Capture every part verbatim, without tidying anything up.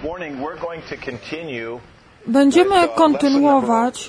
Będziemy kontynuować,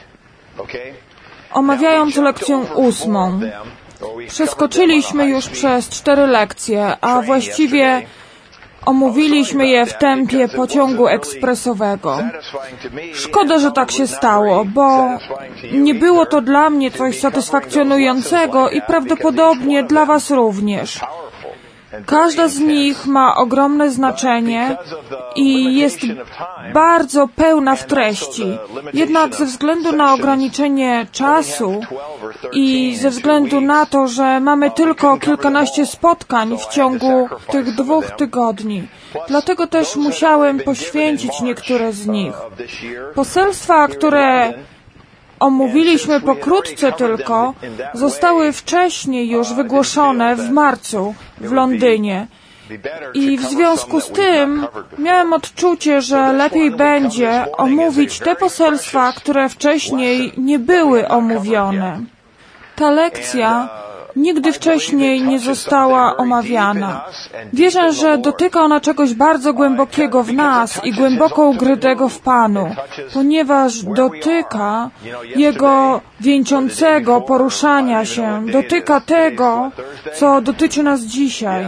omawiając lekcję ósmą. Przeskoczyliśmy już przez cztery lekcje, a właściwie omówiliśmy je w tempie pociągu ekspresowego. Szkoda, że tak się stało, bo nie było to dla mnie coś satysfakcjonującego i prawdopodobnie dla Was również. Każda z nich ma ogromne znaczenie i jest bardzo pełna w treści. Jednak ze względu na ograniczenie czasu i ze względu na to, że mamy tylko kilkanaście spotkań w ciągu tych dwóch tygodni, dlatego też musiałem poświęcić niektóre z nich. Poselstwa, które omówiliśmy pokrótce tylko, zostały wcześniej już wygłoszone w marcu w Londynie. I w związku z tym miałem odczucie, że lepiej będzie omówić te poselstwa, które wcześniej nie były omówione. Ta lekcja nigdy wcześniej nie została omawiana. Wierzę, że dotyka ona czegoś bardzo głębokiego w nas i głęboko ukrytego w Panu, ponieważ dotyka Jego wieńczącego poruszania się, dotyka tego, co dotyczy nas dzisiaj.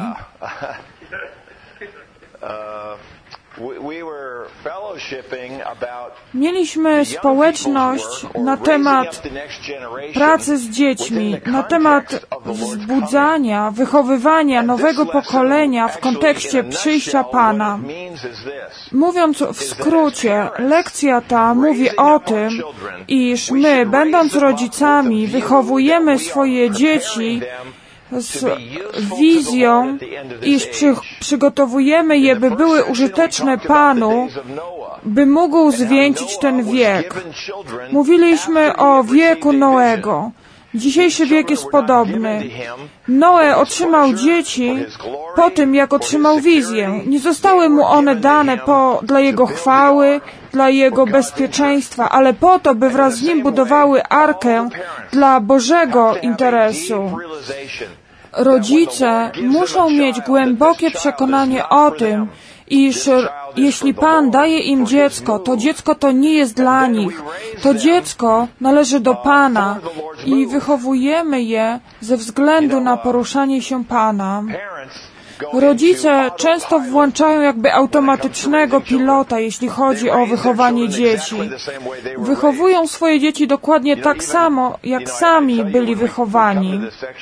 Mieliśmy społeczność na temat pracy z dziećmi, na temat wzbudzania, wychowywania nowego pokolenia w kontekście przyjścia Pana. Mówiąc w skrócie, lekcja ta mówi o tym, iż my, będąc rodzicami, wychowujemy swoje dzieci z wizją, iż przy, przygotowujemy je, by były użyteczne Panu, by mógł zwieńczyć ten wiek. Mówiliśmy o wieku Noego. Dzisiejszy wiek jest podobny. Noe otrzymał dzieci po tym, jak otrzymał wizję. Nie zostały mu one dane po, dla jego chwały, dla jego bezpieczeństwa, ale po to, by wraz z nim budowały arkę dla Bożego interesu. Rodzice muszą mieć głębokie przekonanie o tym, iż jeśli Pan daje im dziecko, to dziecko to nie jest dla nich. To dziecko należy do Pana i wychowujemy je ze względu na poruszanie się Pana. Rodzice często włączają jakby automatycznego pilota, jeśli chodzi o wychowanie dzieci. Wychowują swoje dzieci dokładnie tak samo, jak sami byli wychowani.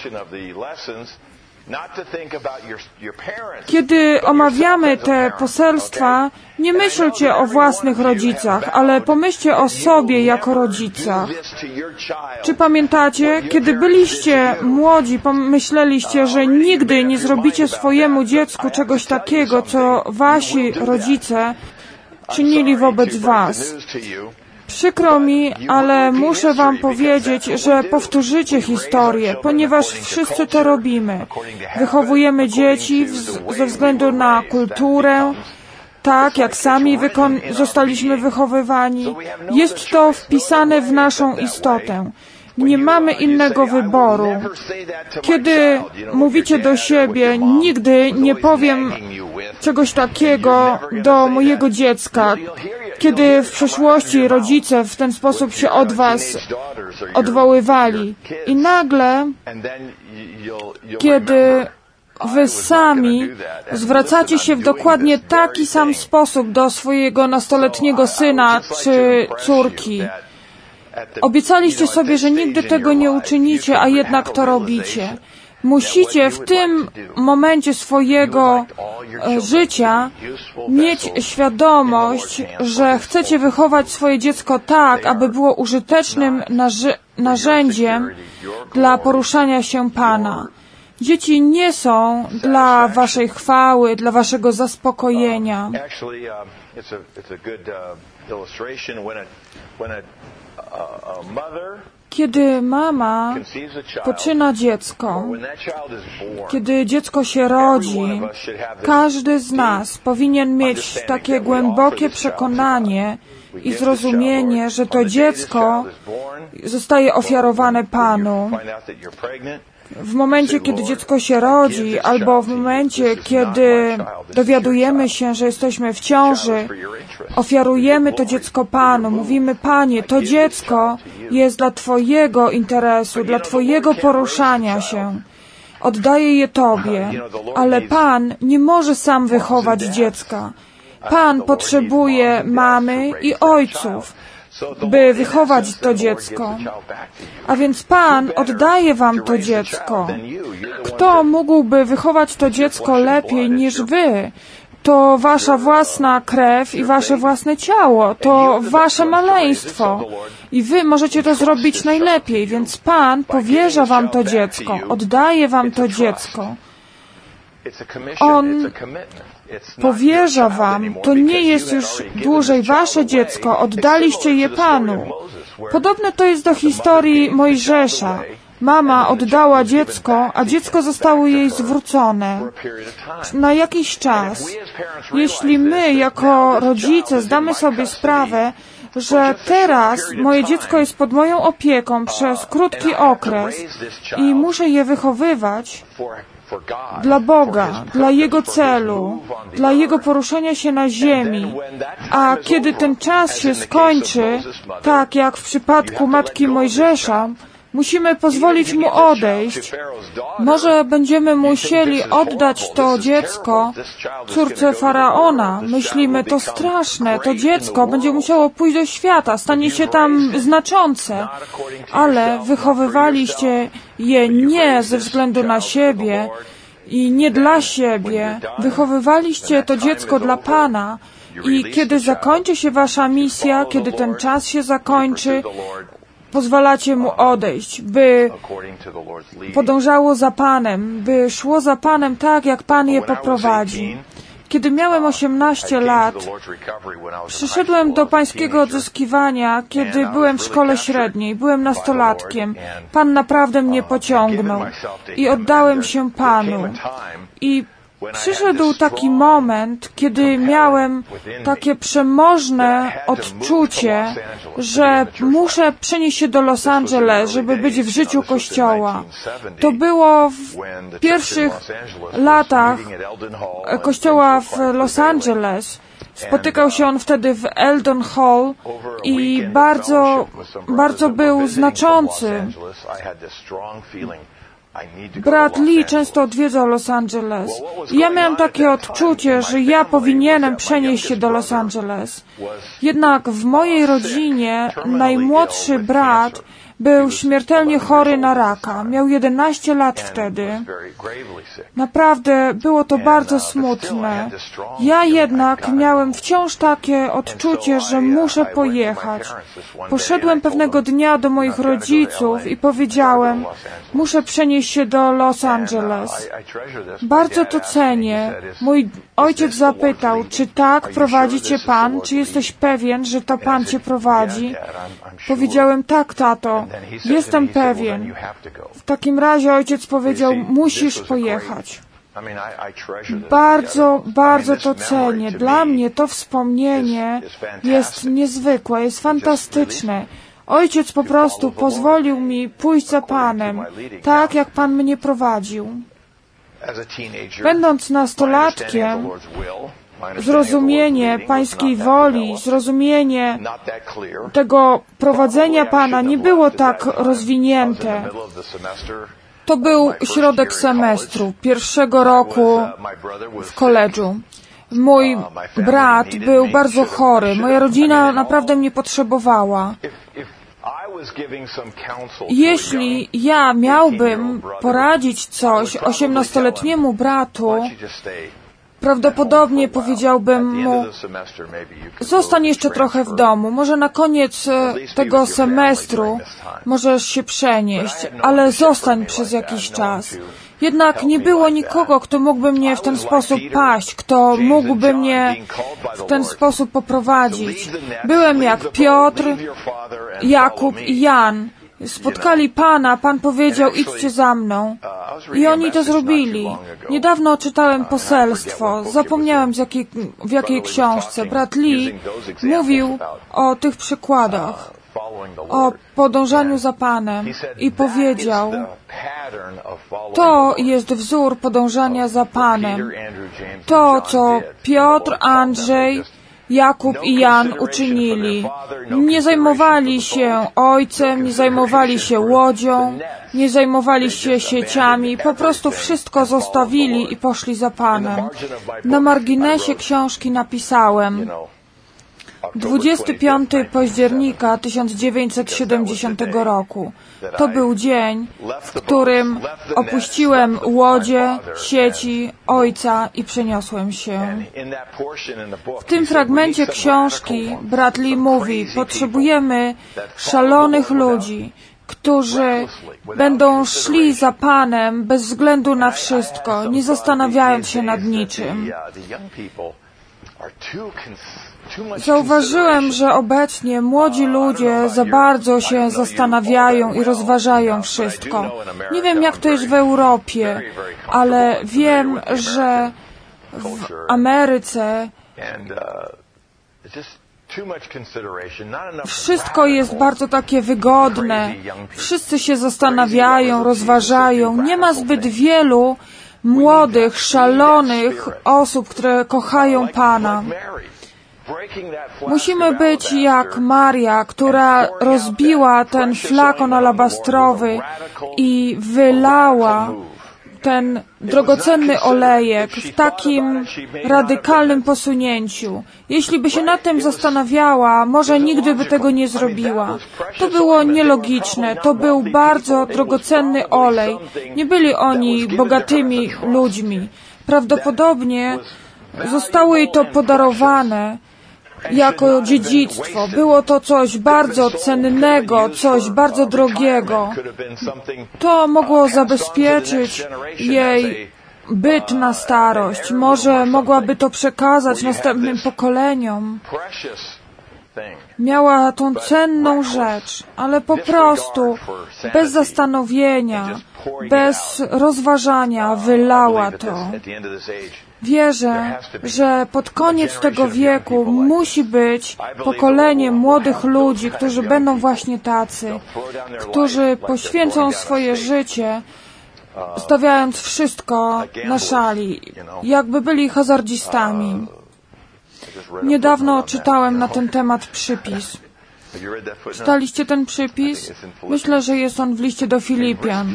Kiedy omawiamy te poselstwa, nie myślcie o własnych rodzicach, ale pomyślcie o sobie jako rodzicach. Czy pamiętacie, kiedy byliście młodzi, pomyśleliście, że nigdy nie zrobicie swojemu dziecku czegoś takiego, co wasi rodzice czynili wobec was? Przykro mi, ale muszę wam powiedzieć, że powtórzycie historię, ponieważ wszyscy to robimy. Wychowujemy dzieci w, ze względu na kulturę, tak jak sami zostaliśmy wychowywani. Jest to wpisane w naszą istotę. Nie mamy innego wyboru. Kiedy mówicie do siebie, nigdy nie powiem czegoś takiego do mojego dziecka. Kiedy w przeszłości rodzice w ten sposób się od was odwoływali. I nagle, kiedy wy sami zwracacie się w dokładnie taki sam sposób do swojego nastoletniego syna czy córki. Obiecaliście sobie, że nigdy tego nie uczynicie, a jednak to robicie. Musicie w tym momencie swojego życia mieć świadomość, że chcecie wychować swoje dziecko tak, aby było użytecznym narzędziem dla poruszania się Pana. Dzieci nie są dla waszej chwały, dla waszego zaspokojenia. Kiedy mama poczyna dziecko, kiedy dziecko się rodzi, każdy z nas powinien mieć takie głębokie przekonanie i zrozumienie, że to dziecko zostaje ofiarowane Panu. w momencie, kiedy dziecko się rodzi, albo w momencie, kiedy dowiadujemy się, że jesteśmy w ciąży, ofiarujemy to dziecko Panu. Mówimy: Panie, to dziecko jest dla Twojego interesu, dla Twojego poruszania się. Oddaję je Tobie, ale Pan nie może sam wychować dziecka. Pan potrzebuje mamy i ojców, by wychować to dziecko. A więc Pan oddaje Wam to dziecko. Kto mógłby wychować to dziecko lepiej niż Wy? To Wasza własna krew i Wasze własne ciało. To Wasze maleństwo. I Wy możecie to zrobić najlepiej, więc Pan powierza Wam to dziecko. Oddaje Wam to dziecko. On powierza Wam. To nie jest już dłużej Wasze dziecko. Oddaliście je Panu. Podobne to jest do historii Mojżesza. Mama oddała dziecko, a dziecko zostało jej zwrócone na jakiś czas. Jeśli my, jako rodzice, zdamy sobie sprawę, że teraz moje dziecko jest pod moją opieką przez krótki okres i muszę je wychowywać dla Boga, dla Jego celu, dla Jego poruszenia się na ziemi. A kiedy ten czas się skończy, tak jak w przypadku matki Mojżesza, musimy pozwolić mu odejść. Może będziemy musieli oddać to dziecko córce Faraona. Myślimy: to straszne, to dziecko będzie musiało pójść do świata, stanie się tam znaczące. Ale wychowywaliście je nie ze względu na siebie i nie dla siebie. Wychowywaliście to dziecko dla Pana. I kiedy zakończy się Wasza misja, kiedy ten czas się zakończy, pozwalacie mu odejść, by podążało za Panem, by szło za Panem tak, jak Pan je poprowadzi. Kiedy miałem osiemnaście lat, przyszedłem do Pańskiego odzyskiwania, kiedy byłem w szkole średniej, byłem nastolatkiem. Pan naprawdę mnie pociągnął i oddałem się Panu. I przyszedł taki moment, kiedy miałem takie przemożne odczucie, że muszę przenieść się do Los Angeles, żeby być w życiu Kościoła. To było w pierwszych latach Kościoła w Los Angeles. Spotykał się on wtedy w Eldon Hall i bardzo, bardzo był znaczący. Brat Lee często odwiedzał Los Angeles. I ja miałem takie odczucie, że ja powinienem przenieść się do Los Angeles. Jednak w mojej rodzinie najmłodszy brat był śmiertelnie chory na raka. Miał jedenaście lat wtedy. Naprawdę było to bardzo smutne. Ja jednak miałem wciąż takie odczucie, że muszę pojechać. Poszedłem pewnego dnia do moich rodziców i powiedziałem: muszę przenieść się do Los Angeles. Bardzo to cenię. Mój ojciec zapytał: czy tak prowadzi Cię Pan? Czy jesteś pewien, że to Pan Cię prowadzi? Powiedziałem: tak, tato. Jestem pewien. W takim razie ojciec powiedział: musisz pojechać. Bardzo, bardzo to cenię. Dla mnie to wspomnienie jest niezwykłe, jest fantastyczne. Ojciec po prostu pozwolił mi pójść za Panem, tak jak Pan mnie prowadził. Będąc nastolatkiem, zrozumienie Pańskiej woli, zrozumienie tego prowadzenia Pana nie było tak rozwinięte. To był środek semestru, pierwszego roku w koledżu. Mój brat był bardzo chory, moja rodzina naprawdę mnie potrzebowała. Jeśli ja miałbym poradzić coś osiemnastoletniemu bratu, prawdopodobnie powiedziałbym mu: zostań jeszcze trochę w domu, może na koniec tego semestru możesz się przenieść, ale zostań przez jakiś czas. Jednak nie było nikogo, kto mógłby mnie w ten sposób paść, kto mógłby mnie w ten sposób poprowadzić. Byłem jak Piotr, Jakub i Jan. Spotkali Pana, Pan powiedział: idźcie za mną. I oni to zrobili. Niedawno czytałem poselstwo, zapomniałem z jakiej, w jakiej książce. Brat Lee mówił o tych przykładach. o podążaniu za Panem i powiedział, to jest wzór podążania za Panem. To, co Piotr, Andrzej, Jakub i Jan uczynili. Nie zajmowali się ojcem, nie zajmowali się łodzią, nie zajmowali się sieciami, po prostu wszystko zostawili i poszli za Panem. Na marginesie książki napisałem dwudziestego piątego października tysiąc dziewięćset siedemdziesiątego roku. To był dzień, w którym opuściłem łodzie, sieci, ojca i przeniosłem się. W tym fragmencie książki brat Lee mówi, potrzebujemy szalonych ludzi, którzy będą szli za Panem bez względu na wszystko, nie zastanawiając się nad niczym. Zauważyłem, że obecnie młodzi ludzie za bardzo się zastanawiają i rozważają wszystko. Nie wiem, jak to jest w Europie, ale wiem, że w Ameryce wszystko jest bardzo takie wygodne. Wszyscy się zastanawiają, rozważają. Nie ma zbyt wielu młodych, szalonych osób, które kochają Pana. Musimy być jak Maria, która rozbiła ten flakon alabastrowy i wylała ten drogocenny olejek w takim radykalnym posunięciu. Jeśli by się nad tym zastanawiała, może nigdy by tego nie zrobiła. To było nielogiczne. To był bardzo drogocenny olej. Nie byli oni bogatymi ludźmi. Prawdopodobnie zostało jej to podarowane jako dziedzictwo. Było to coś bardzo cennego, coś bardzo drogiego. To mogło zabezpieczyć jej byt na starość. Może mogłaby to przekazać następnym pokoleniom. Miała tą cenną rzecz, ale po prostu bez zastanowienia, bez rozważania wylała to. Wierzę, że pod koniec tego wieku musi być pokolenie młodych ludzi, którzy będą właśnie tacy, którzy poświęcą swoje życie, stawiając wszystko na szali, jakby byli hazardzistami. Niedawno czytałem na ten temat przypis. Czytaliście ten przypis? Myślę, że jest on w liście do Filipian.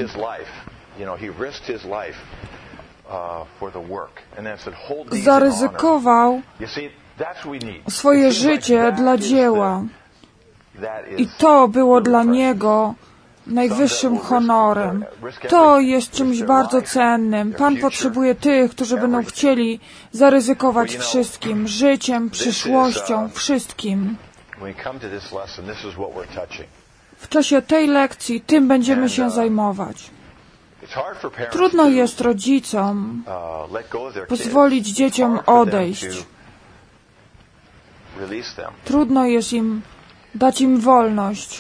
Zaryzykował swoje życie dla dzieła. I to było dla niego najwyższym honorem. To jest czymś bardzo cennym. Pan potrzebuje tych, którzy będą chcieli zaryzykować wszystkim, życiem, przyszłością, wszystkim. W czasie tej lekcji tym będziemy się zajmować. Trudno jest rodzicom pozwolić dzieciom odejść. Trudno jest im dać im wolność.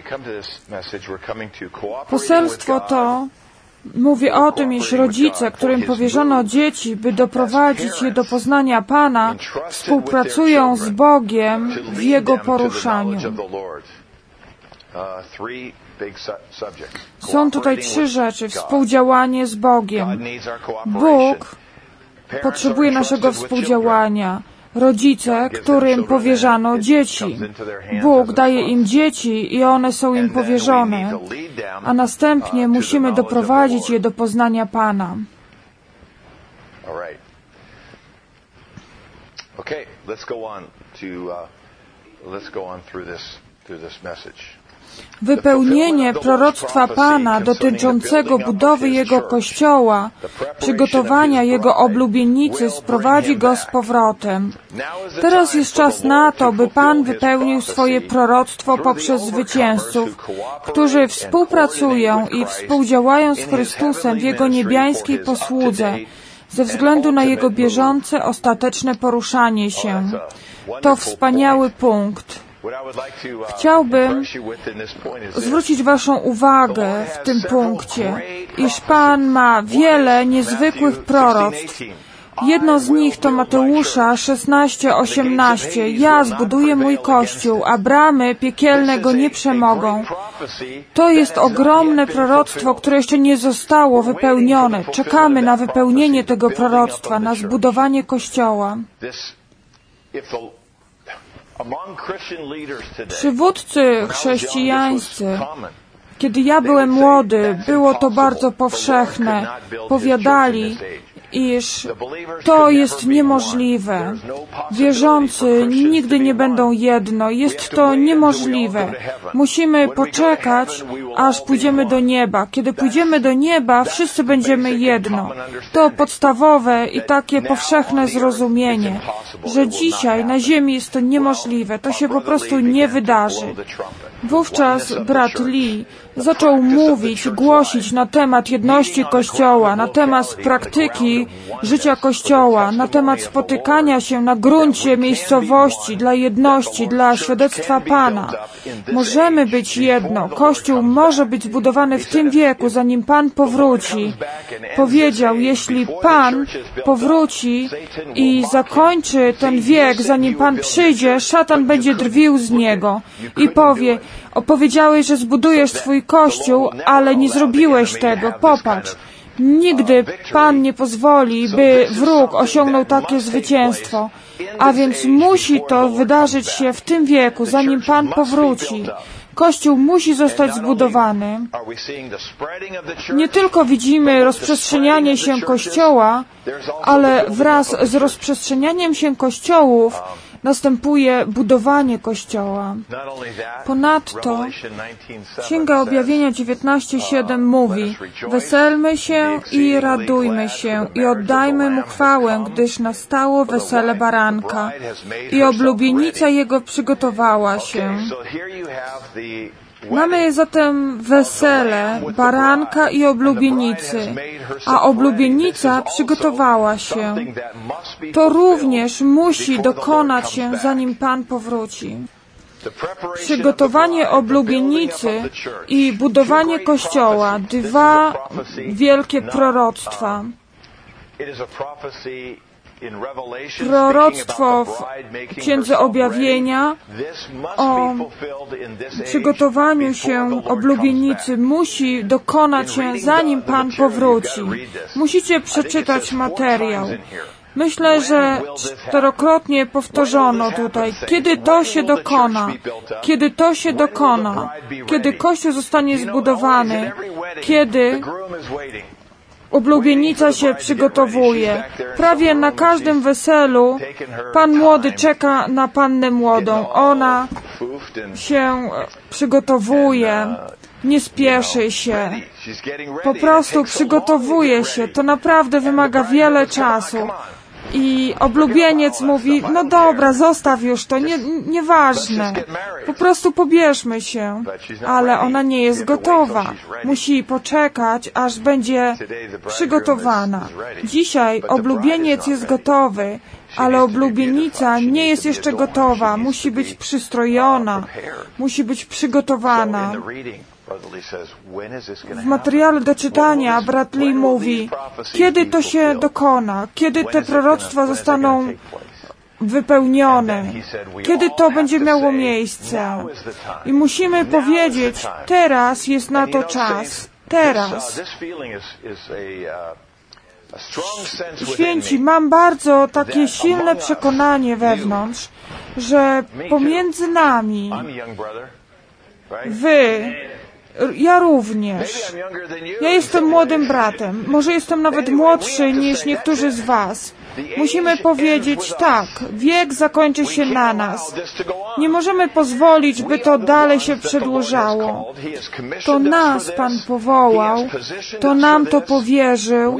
Poselstwo to mówi o tym, iż rodzice, którym powierzono dzieci, by doprowadzić je do poznania Pana, współpracują z Bogiem w Jego poruszaniu. Są tutaj trzy rzeczy. Współdziałanie z Bogiem. Bóg potrzebuje naszego współdziałania. Rodzice, którym powierzano dzieci. Bóg daje im dzieci i one są im powierzone. A następnie musimy doprowadzić je do poznania Pana. Okay, let's go on to uh, let's go on through this through this message. Wypełnienie proroctwa Pana dotyczącego budowy Jego Kościoła, przygotowania Jego oblubienicy sprowadzi Go z powrotem. Teraz jest czas na to, by Pan wypełnił swoje proroctwo poprzez zwycięzców, którzy współpracują i współdziałają z Chrystusem w Jego niebiańskiej posłudze, ze względu na Jego bieżące, ostateczne poruszanie się. To wspaniały punkt. Chciałbym zwrócić Waszą uwagę w tym punkcie, iż Pan ma wiele niezwykłych proroctw. Jedno z nich to Mateusza szesnaście osiemnaście. Ja zbuduję mój Kościół, a bramy piekielne go nie przemogą. To jest ogromne proroctwo, które jeszcze nie zostało wypełnione. Czekamy na wypełnienie tego proroctwa, na zbudowanie Kościoła. Przywódcy chrześcijańscy, kiedy ja byłem młody, było to bardzo powszechne. Powiadali, iż to jest niemożliwe. Wierzący nigdy nie będą jedno. Jest to niemożliwe. Musimy poczekać, aż pójdziemy do nieba. Kiedy pójdziemy do nieba, wszyscy będziemy jedno. To podstawowe i takie powszechne zrozumienie, że dzisiaj na ziemi jest to niemożliwe. To się po prostu nie wydarzy. Wówczas brat Lee zaczął mówić, głosić na temat jedności Kościoła, na temat praktyki życia Kościoła, na temat spotykania się na gruncie miejscowości dla jedności, dla świadectwa Pana. Możemy być jedno. Kościół może być zbudowany w tym wieku, zanim Pan powróci. Powiedział, jeśli Pan powróci i zakończy ten wiek, zanim Pan przyjdzie, szatan będzie drwił z niego i powie, opowiedziałeś, że zbudujesz swój Kościół, ale nie zrobiłeś tego. Popatrz. Nigdy Pan nie pozwoli, by wróg osiągnął takie zwycięstwo. A więc musi to wydarzyć się w tym wieku, zanim Pan powróci. Kościół musi zostać zbudowany. Nie tylko widzimy rozprzestrzenianie się Kościoła, ale wraz z rozprzestrzenianiem się kościołów następuje budowanie Kościoła. Ponadto Księga Objawienia dziewiętnaście siedem mówi: weselmy się i radujmy się i oddajmy Mu chwałę, gdyż nastało wesele baranka i oblubienica Jego przygotowała się. Mamy zatem wesele baranka i oblubienicy, a oblubienica przygotowała się. To również musi dokonać się, zanim Pan powróci. Przygotowanie oblubienicy i budowanie Kościoła, dwa wielkie proroctwa. Proroctwo w Księdze Objawienia o przygotowaniu się oblubienicy musi dokonać się, zanim Pan powróci. Musicie przeczytać materiał. Myślę, że czterokrotnie powtórzono tutaj, kiedy to się dokona, kiedy to się dokona, kiedy Kościół zostanie zbudowany, kiedy oblubienica się przygotowuje. Prawie na każdym weselu pan młody czeka na pannę młodą. Ona się przygotowuje, nie spieszy się. Po prostu przygotowuje się. To naprawdę wymaga wiele czasu. I oblubieniec mówi, no dobra, zostaw już to, nie, nieważne. Po prostu pobierzmy się. Ale ona nie jest gotowa. Musi poczekać, aż będzie przygotowana. Dzisiaj oblubieniec jest gotowy, ale oblubienica nie jest jeszcze gotowa. Musi być przystrojona. Musi być przygotowana. W materiale do czytania brat Lee mówi, kiedy to się dokona, kiedy te proroctwa zostaną wypełnione, kiedy to będzie miało miejsce. I musimy powiedzieć, teraz jest na to czas, teraz. Święci, mam bardzo takie silne przekonanie wewnątrz, że pomiędzy nami, wy, ja również. Ja jestem młodym bratem. Może jestem nawet młodszy niż niektórzy z was. Musimy powiedzieć tak, wiek zakończy się na nas. Nie możemy pozwolić, by to dalej się przedłużało. To nas Pan powołał, to nam to powierzył.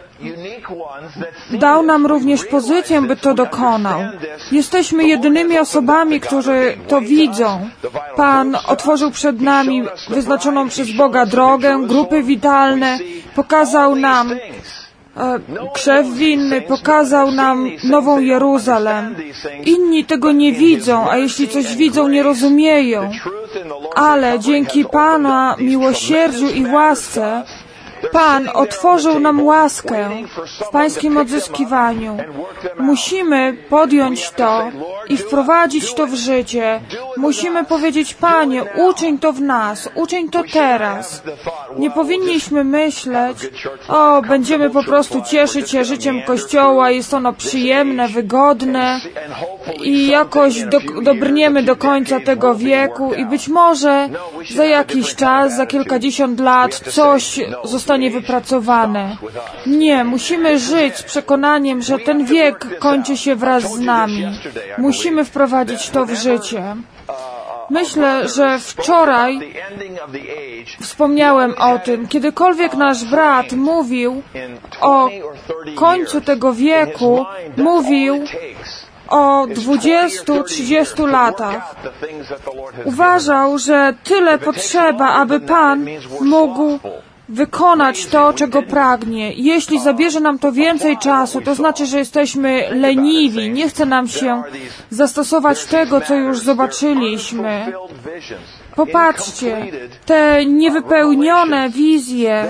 Dał nam również pozycję, by to dokonał. Jesteśmy jedynymi osobami, którzy to widzą. Pan otworzył przed nami wyznaczoną przez Boga drogę, grupy witalne, pokazał nam e, krzew winny, pokazał nam Nową Jeruzalem. Inni tego nie widzą, a jeśli coś widzą, nie rozumieją. Ale dzięki Pana miłosierdziu i łasce Pan otworzył nam łaskę w Pańskim odzyskiwaniu. Musimy podjąć to i wprowadzić to w życie. Musimy powiedzieć, Panie, uczyń to w nas, uczyń to teraz. Nie powinniśmy myśleć, o, będziemy po prostu cieszyć się życiem Kościoła, jest ono przyjemne, wygodne i jakoś do, dobrniemy do końca tego wieku i być może za jakiś czas, za kilkadziesiąt lat coś zostanie wypracowane. Nie, musimy żyć z przekonaniem, że ten wiek kończy się wraz z nami. Musimy wprowadzić to w życie. Myślę, że wczoraj wspomniałem o tym, kiedykolwiek nasz brat mówił o końcu tego wieku, mówił o dwudziestu, trzydziestu latach. Uważał, że tyle potrzeba, aby Pan mógł wykonać to, czego pragnie. Jeśli zabierze nam to więcej czasu, to znaczy, że jesteśmy leniwi. Nie chce nam się zastosować tego, co już zobaczyliśmy. Popatrzcie, te niewypełnione wizje,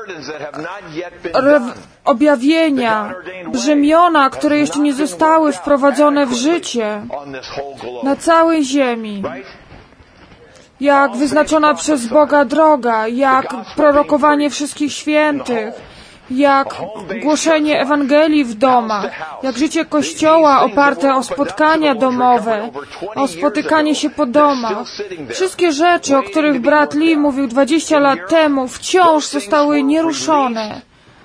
objawienia, brzemiona, które jeszcze nie zostały wprowadzone w życie na całej ziemi. Jak wyznaczona przez Boga droga, jak prorokowanie wszystkich świętych, jak głoszenie Ewangelii w domach, jak życie Kościoła oparte o spotkania domowe, o spotykanie się po domach. Wszystkie rzeczy, o których brat Lee mówił dwadzieścia lat temu, wciąż zostały nieruszone.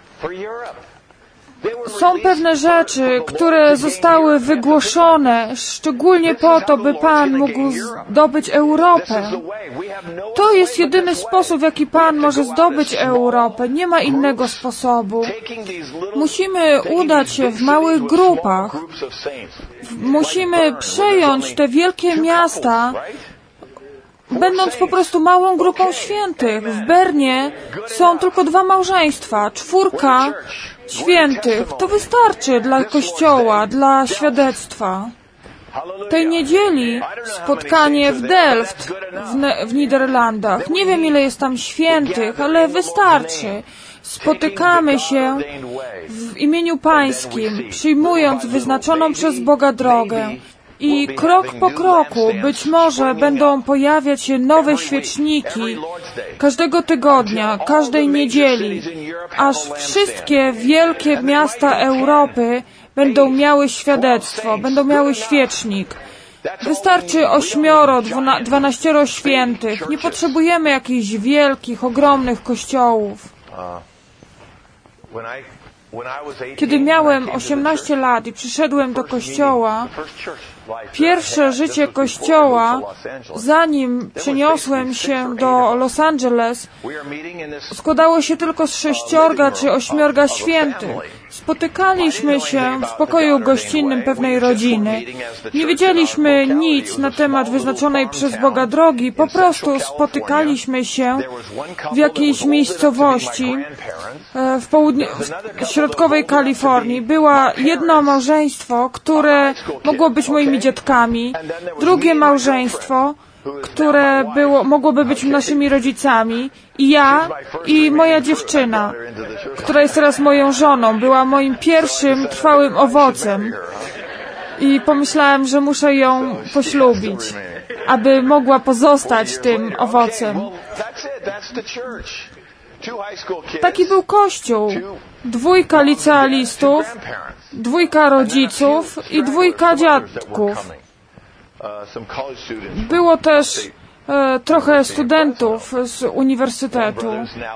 Są pewne rzeczy, które zostały wygłoszone szczególnie po to, by Pan mógł zdobyć Europę. To jest jedyny sposób, w jaki Pan może zdobyć Europę. Nie ma innego sposobu. Musimy udać się w małych grupach. Musimy przejąć te wielkie miasta, będąc po prostu małą grupą świętych. W Bernie są tylko dwa małżeństwa, czwórka świętych. To wystarczy dla Kościoła, dla świadectwa. Tej niedzieli spotkanie w Delft w, ne- w Niderlandach. Nie wiem, ile jest tam świętych, ale wystarczy. Spotykamy się w imieniu Pańskim, przyjmując wyznaczoną przez Boga drogę. I krok po kroku być może będą pojawiać się nowe świeczniki każdego tygodnia, każdej niedzieli, aż wszystkie wielkie miasta Europy będą miały świadectwo, będą miały świecznik. Wystarczy ośmioro, dwana, dwanaścioro świętych. Nie potrzebujemy jakichś wielkich, ogromnych kościołów. Kiedy miałem osiemnaście lat i przyszedłem do kościoła, pierwsze życie kościoła, zanim przeniosłem się do Los Angeles, składało się tylko z sześciorga czy ośmiorga świętych. Spotykaliśmy się w pokoju gościnnym pewnej rodziny. Nie wiedzieliśmy nic na temat wyznaczonej przez Boga drogi, po prostu spotykaliśmy się w jakiejś miejscowości w, południe, w środkowej Kalifornii. Było jedno małżeństwo, które mogło być moimi dziadkami, drugie małżeństwo, które było, mogłoby być naszymi rodzicami, i ja i moja dziewczyna, która jest teraz moją żoną, była moim pierwszym trwałym owocem. I pomyślałem, że muszę ją poślubić, aby mogła pozostać tym owocem. Taki był Kościół. Dwójka licealistów, dwójka rodziców i dwójka dziadków. Było też e, trochę studentów z uniwersytetu.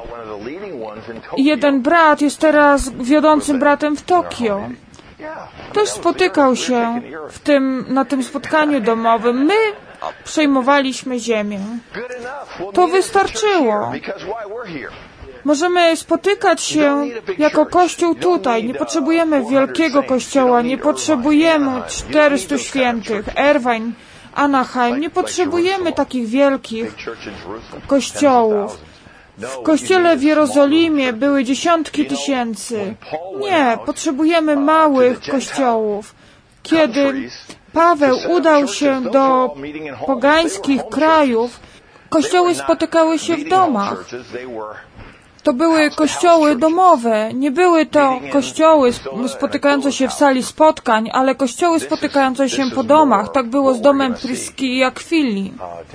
Jeden brat jest teraz wiodącym bratem w Tokio. Też spotykał się w tym, na tym spotkaniu domowym. My przejmowaliśmy ziemię. To wystarczyło. Możemy spotykać się jako Kościół tutaj. Nie potrzebujemy wielkiego kościoła, nie potrzebujemy czterystu świętych, Irvine, Anaheim. Nie potrzebujemy takich wielkich kościołów. W kościele w Jerozolimie były dziesiątki tysięcy. Nie, potrzebujemy małych kościołów. Kiedy Paweł udał się do pogańskich krajów, kościoły spotykały się w domach. To były kościoły domowe. Nie były to kościoły spotykające się w sali spotkań, ale kościoły spotykające się po domach. Tak było z domem Pryski i Akwili.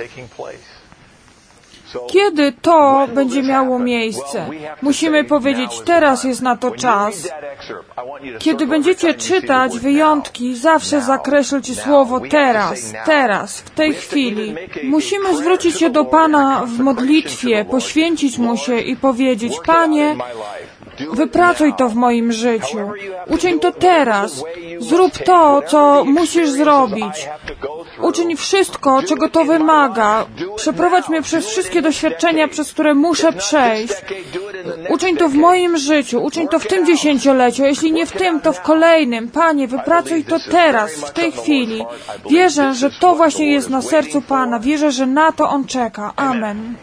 Kiedy to będzie miało miejsce? Musimy powiedzieć, teraz jest na to czas. Kiedy będziecie czytać wyjątki, zawsze zakreślcie słowo teraz, teraz, w tej chwili. Musimy zwrócić się do Pana w modlitwie, poświęcić Mu się i powiedzieć, Panie, wypracuj to w moim życiu. Uczyń to teraz. Zrób to, co musisz zrobić. Uczyń wszystko, czego to wymaga. Przeprowadź mnie przez wszystkie doświadczenia, przez które muszę przejść. Uczyń to w moim życiu. Uczyń to w tym dziesięcioleciu. Jeśli nie w tym, to w kolejnym. Panie, wypracuj to teraz, w tej chwili. Wierzę, że to właśnie jest na sercu Pana. Wierzę, że na to On czeka. Amen.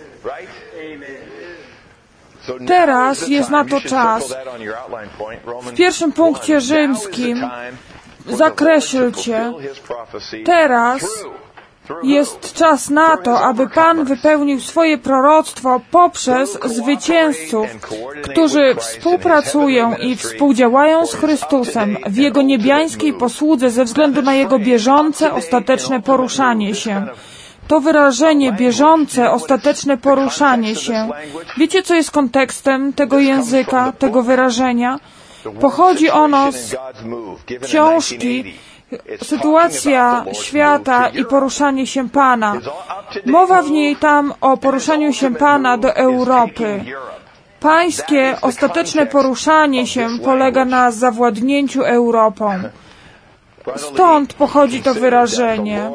Teraz jest na to czas. W pierwszym punkcie rzymskim zakreślcie. Teraz jest czas na to, aby Pan wypełnił swoje proroctwo poprzez zwycięzców, którzy współpracują i współdziałają z Chrystusem w Jego niebiańskiej posłudze ze względu na Jego bieżące, ostateczne poruszanie się. To wyrażenie bieżące, ostateczne poruszanie się. Wiecie, co jest kontekstem tego języka, tego wyrażenia? Pochodzi ono z książki Sytuacja świata i poruszanie się Pana. Mowa w niej tam o poruszaniu się Pana do Europy. Pańskie ostateczne poruszanie się polega na zawładnięciu Europą. Stąd pochodzi to wyrażenie.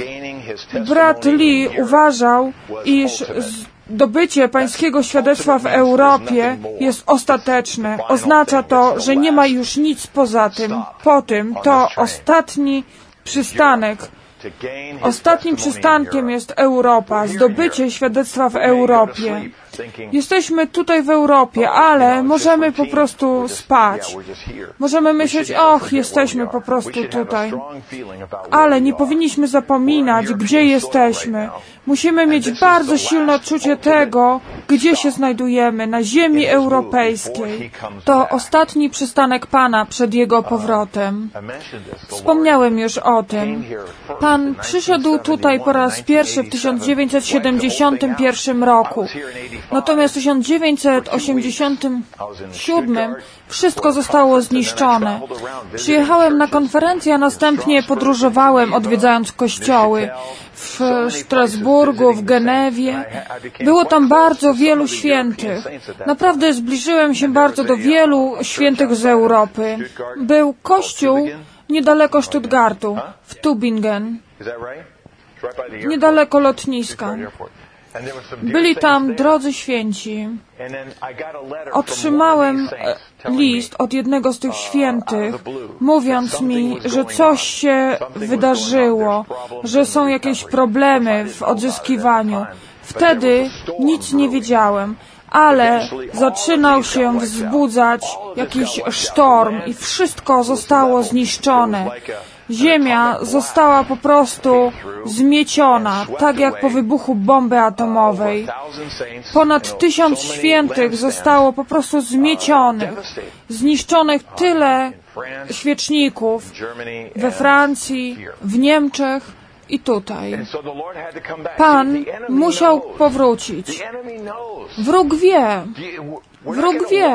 Brat Lee uważał, iż zdobycie pańskiego świadectwa w Europie jest ostateczne. Oznacza to, że nie ma już nic poza tym. Po tym to ostatni przystanek. Ostatnim przystankiem jest Europa, zdobycie świadectwa w Europie. Jesteśmy tutaj w Europie, ale możemy po prostu spać. Możemy myśleć, och, jesteśmy po prostu tutaj. Ale nie powinniśmy zapominać, gdzie jesteśmy. Musimy mieć bardzo silne odczucie tego, gdzie się znajdujemy, na ziemi europejskiej. To ostatni przystanek Pana przed Jego powrotem. Wspomniałem już o tym. Pan przyszedł tutaj po raz pierwszy w tysiąc dziewięćset siedemdziesiątym pierwszym roku. Natomiast w tysiąc dziewięćset osiemdziesiątym siódmym wszystko zostało zniszczone. Przyjechałem na konferencję, a następnie podróżowałem, odwiedzając kościoły w Strasburgu, w Genewie. Było tam bardzo wielu świętych. Naprawdę zbliżyłem się bardzo do wielu świętych z Europy. Był kościół niedaleko Stuttgartu, w Tübingen, niedaleko lotniska. Byli tam drodzy święci. Otrzymałem list od jednego z tych świętych, mówiąc mi, że coś się wydarzyło, że są jakieś problemy w odzyskiwaniu. Wtedy nic nie wiedziałem, ale zaczynał się wzbudzać jakiś sztorm i wszystko zostało zniszczone. Ziemia została po prostu zmieciona, tak jak po wybuchu bomby atomowej. Ponad tysiąc świętych zostało po prostu zmiecionych, zniszczonych tyle świeczników we Francji, w Niemczech i tutaj. Pan musiał powrócić. Wróg wie. Wróg wie.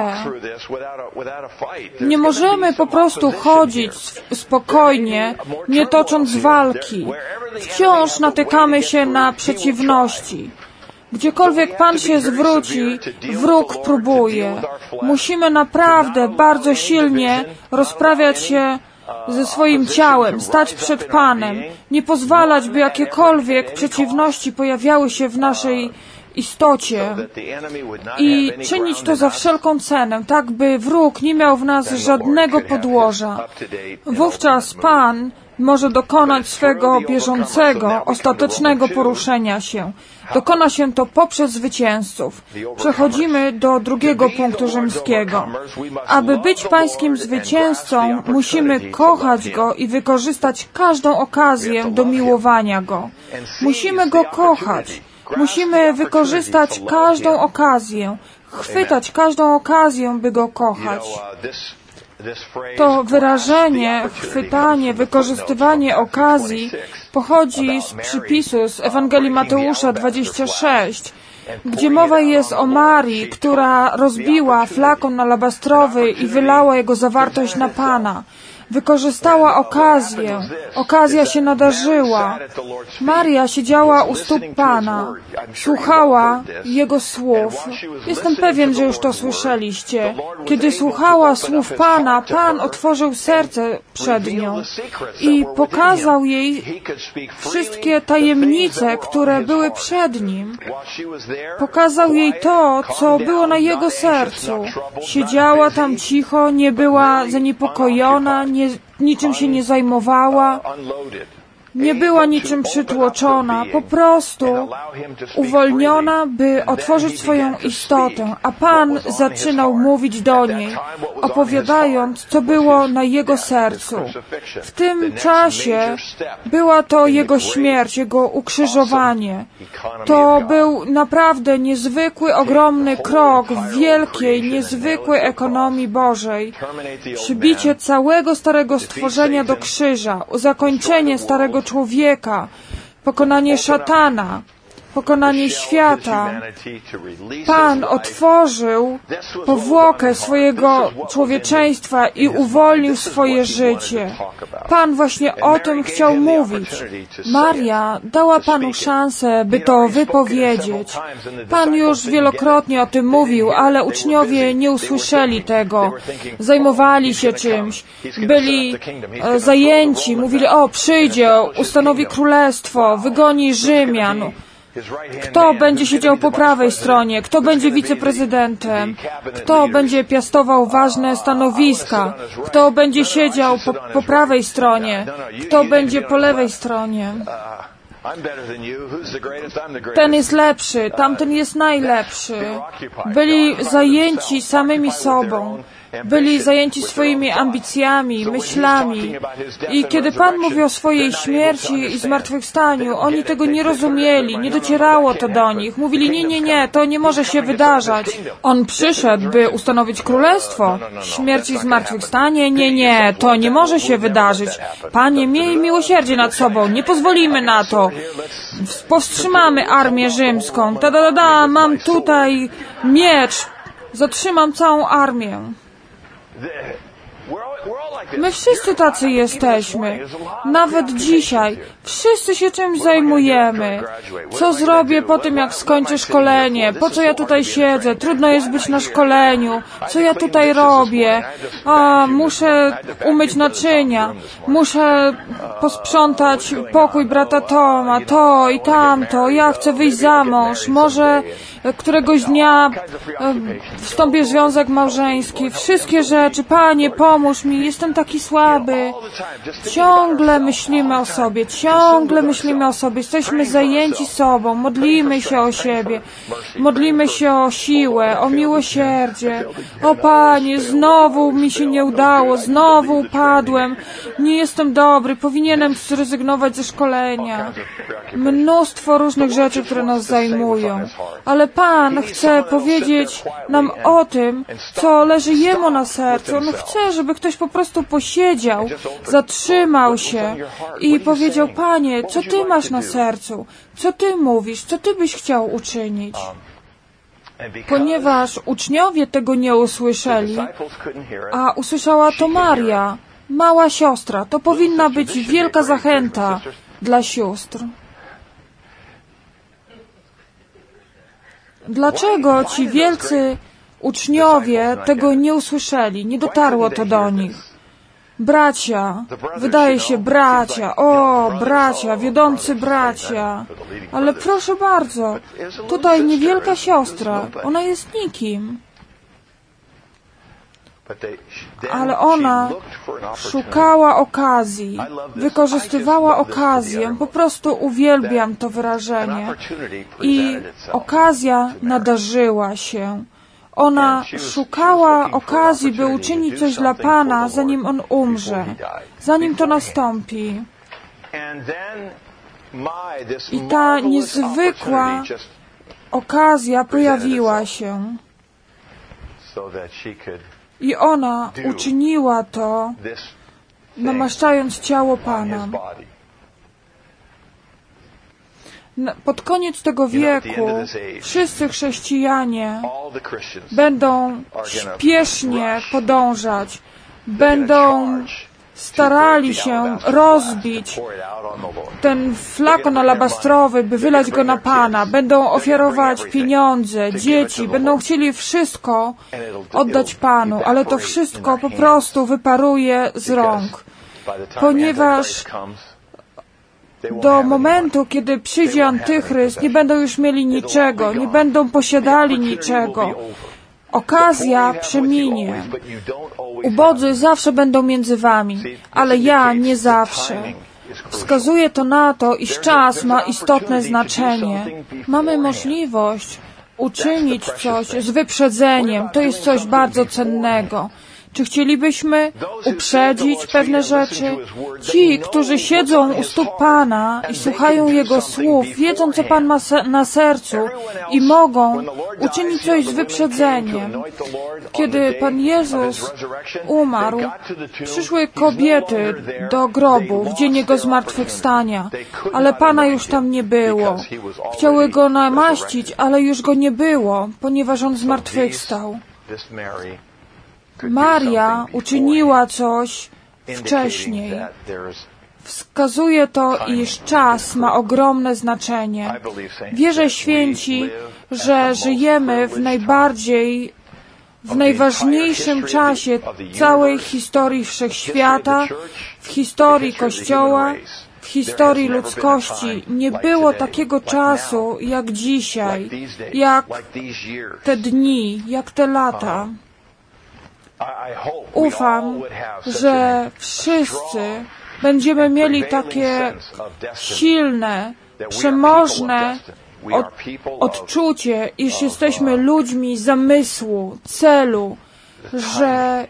Nie możemy po prostu chodzić spokojnie, nie tocząc walki. Wciąż natykamy się na przeciwności. Gdziekolwiek Pan się zwróci, wróg próbuje. Musimy naprawdę bardzo silnie rozprawiać się ze swoim ciałem, stać przed Panem, nie pozwalać, by jakiekolwiek przeciwności pojawiały się w naszej istocie i czynić to za wszelką cenę, tak by wróg nie miał w nas żadnego podłoża. Wówczas Pan może dokonać swego bieżącego, ostatecznego poruszenia się. Dokona się to poprzez zwycięzców. Przechodzimy do drugiego punktu rzymskiego. Aby być pańskim zwycięzcą, musimy kochać Go i wykorzystać każdą okazję do miłowania Go. Musimy Go kochać. Musimy wykorzystać każdą okazję, chwytać każdą okazję, by Go kochać. To wyrażenie, chwytanie, wykorzystywanie okazji pochodzi z przypisu z Ewangelii Mateusza dwadzieścia sześć, gdzie mowa jest o Marii, która rozbiła flakon alabastrowy i wylała jego zawartość na Pana. Wykorzystała okazję. Okazja się nadarzyła. Maria siedziała u stóp Pana. Słuchała Jego słów. Jestem pewien, że już to słyszeliście. Kiedy słuchała słów Pana, Pan otworzył serce przed nią i pokazał jej wszystkie tajemnice, które były przed Nim. Pokazał jej to, co było na Jego sercu. Siedziała tam cicho, nie była zaniepokojona, nie, niczym się nie zajmowała, nie była niczym przytłoczona, po prostu uwolniona, by otworzyć swoją istotę, a Pan zaczynał mówić do niej, opowiadając, co było na Jego sercu. W tym czasie była to Jego śmierć, Jego ukrzyżowanie. To był naprawdę niezwykły, ogromny krok w wielkiej, niezwykłej ekonomii Bożej. Przybicie całego starego stworzenia do krzyża, zakończenie starego człowieka, pokonanie szatana, pokonanie świata. Pan otworzył powłokę swojego człowieczeństwa i uwolnił swoje życie. Pan właśnie o tym chciał mówić. Maria dała Panu szansę, by to wypowiedzieć. Pan już wielokrotnie o tym mówił, ale uczniowie nie usłyszeli tego. Zajmowali się czymś. Byli e, zajęci. Mówili, o, przyjdzie, ustanowi królestwo, wygoni Rzymian. Kto będzie siedział po prawej stronie? Kto będzie wiceprezydentem? Kto będzie piastował ważne stanowiska? Kto będzie siedział po, po prawej stronie? Kto będzie po lewej stronie? Ten jest lepszy, tamten jest najlepszy. Byli zajęci samymi sobą. Byli zajęci swoimi ambicjami, myślami. I kiedy Pan mówi o swojej śmierci i zmartwychwstaniu, oni tego nie rozumieli, nie docierało to do nich. Mówili, nie, nie, nie, to nie może się wydarzać. On przyszedł, by ustanowić królestwo. Śmierć i zmartwychwstanie? Nie, nie, to nie może się wydarzyć. Panie, miej miłosierdzie nad sobą, nie pozwolimy na to. Powstrzymamy armię rzymską. Ta, da, da, da, mam tutaj miecz. Zatrzymam całą armię. My wszyscy tacy jesteśmy. Nawet dzisiaj. Wszyscy się czymś zajmujemy. Co zrobię po tym, jak skończę szkolenie? Po co ja tutaj siedzę? Trudno jest być na szkoleniu. Co ja tutaj robię? A, muszę umyć naczynia. Muszę posprzątać pokój brata Toma. To i tamto. Ja chcę wyjść za mąż. Może któregoś dnia wstąpię w związek małżeński. Wszystkie rzeczy. Panie, pomóż mi. Jestem taki słaby. Ciągle myślimy o sobie. Ciągle myślimy o sobie. Jesteśmy zajęci sobą. Modlimy się o siebie. Modlimy się o siłę, o miłosierdzie. O Panie, znowu mi się nie udało. Znowu upadłem. Nie jestem dobry. Powinienem zrezygnować ze szkolenia. Mnóstwo różnych rzeczy, które nas zajmują. Ale Pan chce powiedzieć nam o tym, co leży Jemu na sercu. On chce, żeby ktoś po prostu posiedział, zatrzymał się i powiedział, Panie, co Ty masz na sercu? Co Ty mówisz? Co Ty byś chciał uczynić? Ponieważ uczniowie tego nie usłyszeli, a usłyszała to Maria, mała siostra, to powinna być wielka zachęta dla sióstr. Dlaczego ci wielcy uczniowie tego nie usłyszeli, nie dotarło to do nich? Bracia, wydaje się bracia, o bracia, wiodący bracia, ale proszę bardzo, tutaj niewielka siostra, ona jest nikim. Ale ona szukała okazji, wykorzystywała okazję, po prostu uwielbiam to wyrażenie. I okazja nadarzyła się. Ona szukała okazji, by uczynić coś dla Pana, zanim On umrze, zanim to nastąpi. I ta niezwykła okazja pojawiła się. I ona uczyniła to, namaszczając ciało Pana. Pod koniec tego wieku wszyscy chrześcijanie będą śpiesznie podążać, będą starali się rozbić ten flakon alabastrowy, by wylać go na Pana. Będą ofiarować pieniądze, dzieci, będą chcieli wszystko oddać Panu, ale to wszystko po prostu wyparuje z rąk, ponieważ do momentu, kiedy przyjdzie Antychryst, nie będą już mieli niczego, nie będą posiadali niczego. Okazja przeminie. Ubodzy zawsze będą między wami, ale ja nie zawsze. Wskazuje to na to, iż czas ma istotne znaczenie. Mamy możliwość uczynić coś z wyprzedzeniem. To jest coś bardzo cennego. Czy chcielibyśmy uprzedzić pewne rzeczy? Ci, którzy siedzą u stóp Pana i słuchają Jego słów, wiedzą, co Pan ma na sercu i mogą uczynić coś z wyprzedzeniem. Kiedy Pan Jezus umarł, przyszły kobiety do grobu w dzień Jego zmartwychwstania, ale Pana już tam nie było. Chciały Go namaścić, ale już Go nie było, ponieważ On zmartwychwstał. Maria uczyniła coś wcześniej. Wskazuje to, iż czas ma ogromne znaczenie. Wierzę, święci, że żyjemy w najbardziej, w najważniejszym czasie całej historii wszechświata, w historii Kościoła, w historii ludzkości. Nie było takiego czasu jak dzisiaj, jak te dni, jak te lata. Ufam, że wszyscy będziemy mieli takie silne, przemożne od, odczucie, iż jesteśmy ludźmi zamysłu, celu, że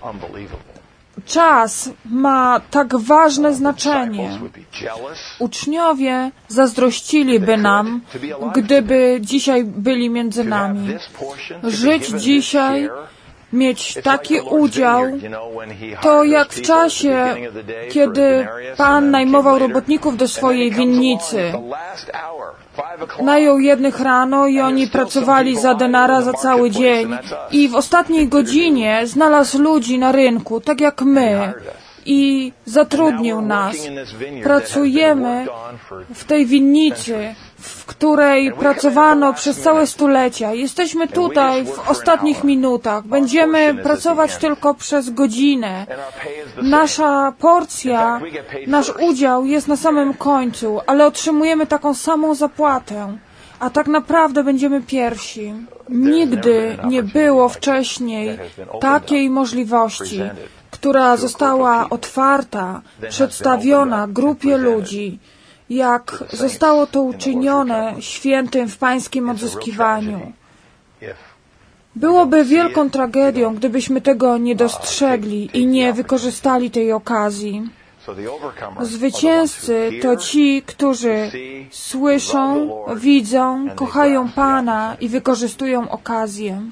czas ma tak ważne znaczenie. Uczniowie zazdrościliby nam, gdyby dzisiaj byli między nami. Żyć dzisiaj, mieć taki udział, to jak w czasie, kiedy Pan najmował robotników do swojej winnicy. Najął jednych rano i oni pracowali za denara za cały dzień. I w ostatniej godzinie znalazł ludzi na rynku, tak jak my, i zatrudnił nas. Pracujemy w tej winnicy, w której pracowano przez całe stulecia. Jesteśmy tutaj w ostatnich minutach. Będziemy pracować tylko przez godzinę. Nasza porcja, nasz udział jest na samym końcu, ale otrzymujemy taką samą zapłatę. A tak naprawdę będziemy pierwsi. Nigdy nie było wcześniej takiej możliwości, która została otwarta, przedstawiona grupie ludzi, jak zostało to uczynione świętym w Pańskim odzyskiwaniu. Byłoby wielką tragedią, gdybyśmy tego nie dostrzegli i nie wykorzystali tej okazji. Zwycięzcy to ci, którzy słyszą, widzą, kochają Pana i wykorzystują okazję.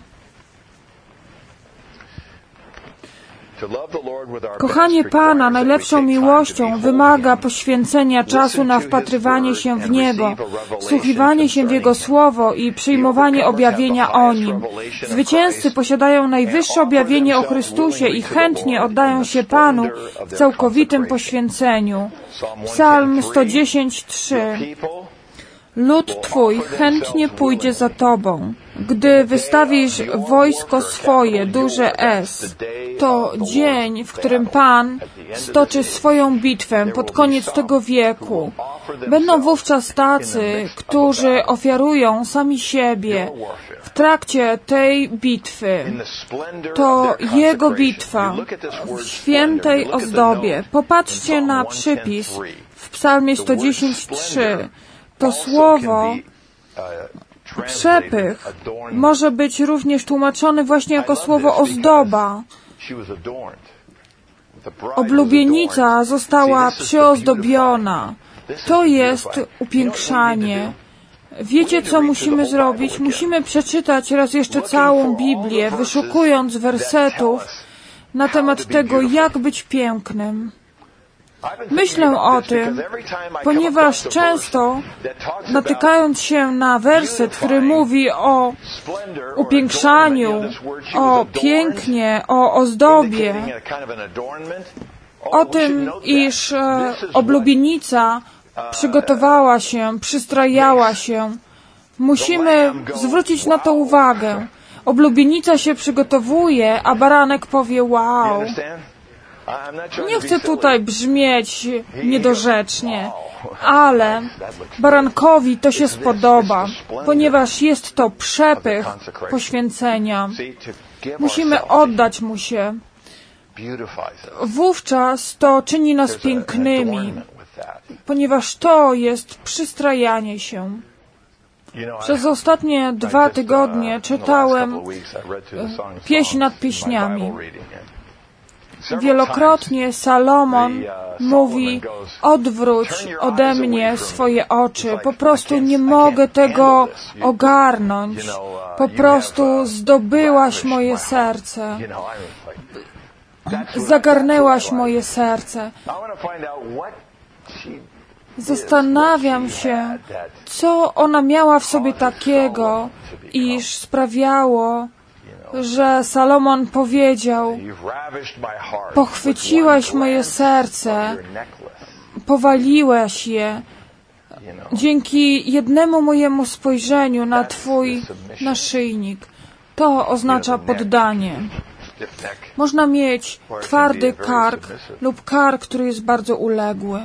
Kochanie Pana najlepszą miłością wymaga poświęcenia czasu na wpatrywanie się w Niego, wsłuchiwanie się w Jego Słowo i przyjmowanie objawienia o Nim. Zwycięzcy posiadają najwyższe objawienie o Chrystusie i chętnie oddają się Panu w całkowitym poświęceniu. Psalm sto dziesięć, trzy. Lud Twój chętnie pójdzie za Tobą. Gdy wystawisz wojsko swoje, duże S, to dzień, w którym Pan stoczy swoją bitwę pod koniec tego wieku. Będą wówczas tacy, którzy ofiarują sami siebie w trakcie tej bitwy. To Jego bitwa w świętej ozdobie. Popatrzcie na przypis w Psalmie sto dziesięć, trzy. To słowo przepych może być również tłumaczone właśnie jako słowo ozdoba. Oblubienica została przyozdobiona. To jest upiększanie. Wiecie, co musimy zrobić? Musimy przeczytać raz jeszcze całą Biblię, wyszukując wersetów na temat tego, jak być pięknym. Myślę o tym, ponieważ często natykając się na werset, który mówi o upiększaniu, o pięknie, o ozdobie, o tym, iż e, oblubienica przygotowała się, przystrajała się, musimy zwrócić na to uwagę. Oblubienica się przygotowuje, a baranek powie wow. Nie chcę tutaj brzmieć niedorzecznie, ale barankowi to się spodoba, ponieważ jest to przepych poświęcenia. Musimy oddać mu się. Wówczas to czyni nas pięknymi, ponieważ to jest przystrajanie się. Przez ostatnie dwa tygodnie czytałem pieśń nad pieśniami. Wielokrotnie Salomon mówi: odwróć ode mnie swoje oczy. Po prostu nie mogę tego ogarnąć. Po prostu zdobyłaś moje serce. Zagarnęłaś moje serce. Zastanawiam się, co ona miała w sobie takiego, iż sprawiało, że Salomon powiedział: pochwyciłaś moje serce, powaliłeś je dzięki jednemu mojemu spojrzeniu na Twój naszyjnik. To oznacza poddanie. Można mieć twardy kark lub kark, który jest bardzo uległy.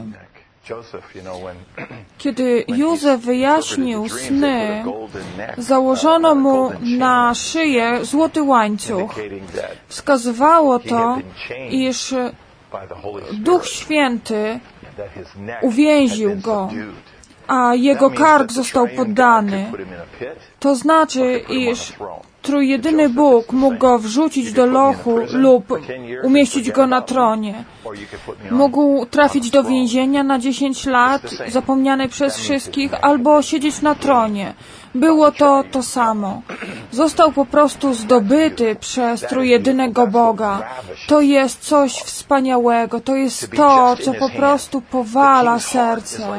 Kiedy Józef wyjaśnił sny, założono mu na szyję złoty łańcuch. Wskazywało to, iż Duch Święty uwięził go, a jego kark został poddany. To znaczy, iż trójjedyny Bóg mógł go wrzucić do lochu lub umieścić go na tronie. Mógł trafić do więzienia na dziesięć lat, zapomniany przez wszystkich, albo siedzieć na tronie. Było to to samo. Został po prostu zdobyty przez trójjedynego Boga. To jest coś wspaniałego. To jest to, co po prostu powala serce.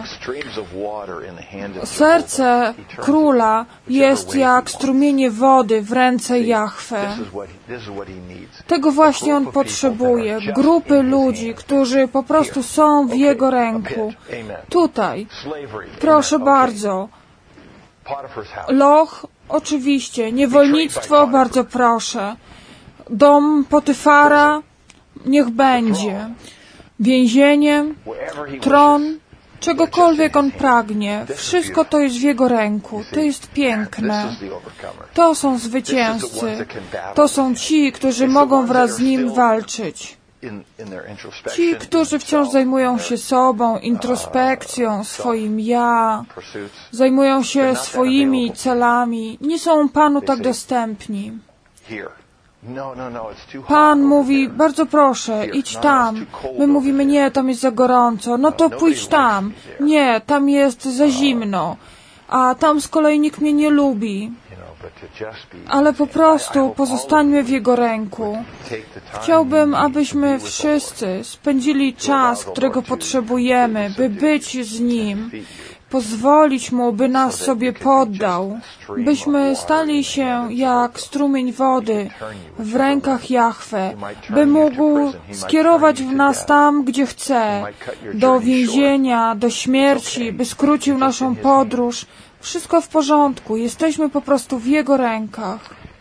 Serce króla jest jak strumienie wody w ręce Jahwe. Tego właśnie on potrzebuje. Grupy ludzi, którzy po prostu są w jego ręku. Tutaj. Proszę bardzo. Loch, oczywiście. Niewolnictwo, bardzo proszę. Dom Potyfara, niech będzie. Więzienie, tron, czegokolwiek on pragnie. Wszystko to jest w jego ręku. To jest piękne. To są zwycięzcy. To są ci, którzy mogą wraz z nim walczyć. Ci, którzy wciąż zajmują się sobą, introspekcją, swoim ja, zajmują się swoimi celami, nie są Panu tak dostępni. Pan mówi: bardzo proszę, idź tam. My mówimy: nie, tam jest za gorąco. No to pójdź tam. Nie, tam jest za zimno. A tam z kolei nikt mnie nie lubi. Ale po prostu pozostańmy w Jego ręku. Chciałbym, abyśmy wszyscy spędzili czas, którego potrzebujemy, by być z Nim, pozwolić Mu, by nas sobie poddał, byśmy stali się jak strumień wody w rękach Jahwe, by mógł skierować w nas tam, gdzie chce, do więzienia, do śmierci, by skrócił naszą podróż. Wszystko w porządku. Jesteśmy po prostu w Jego rękach.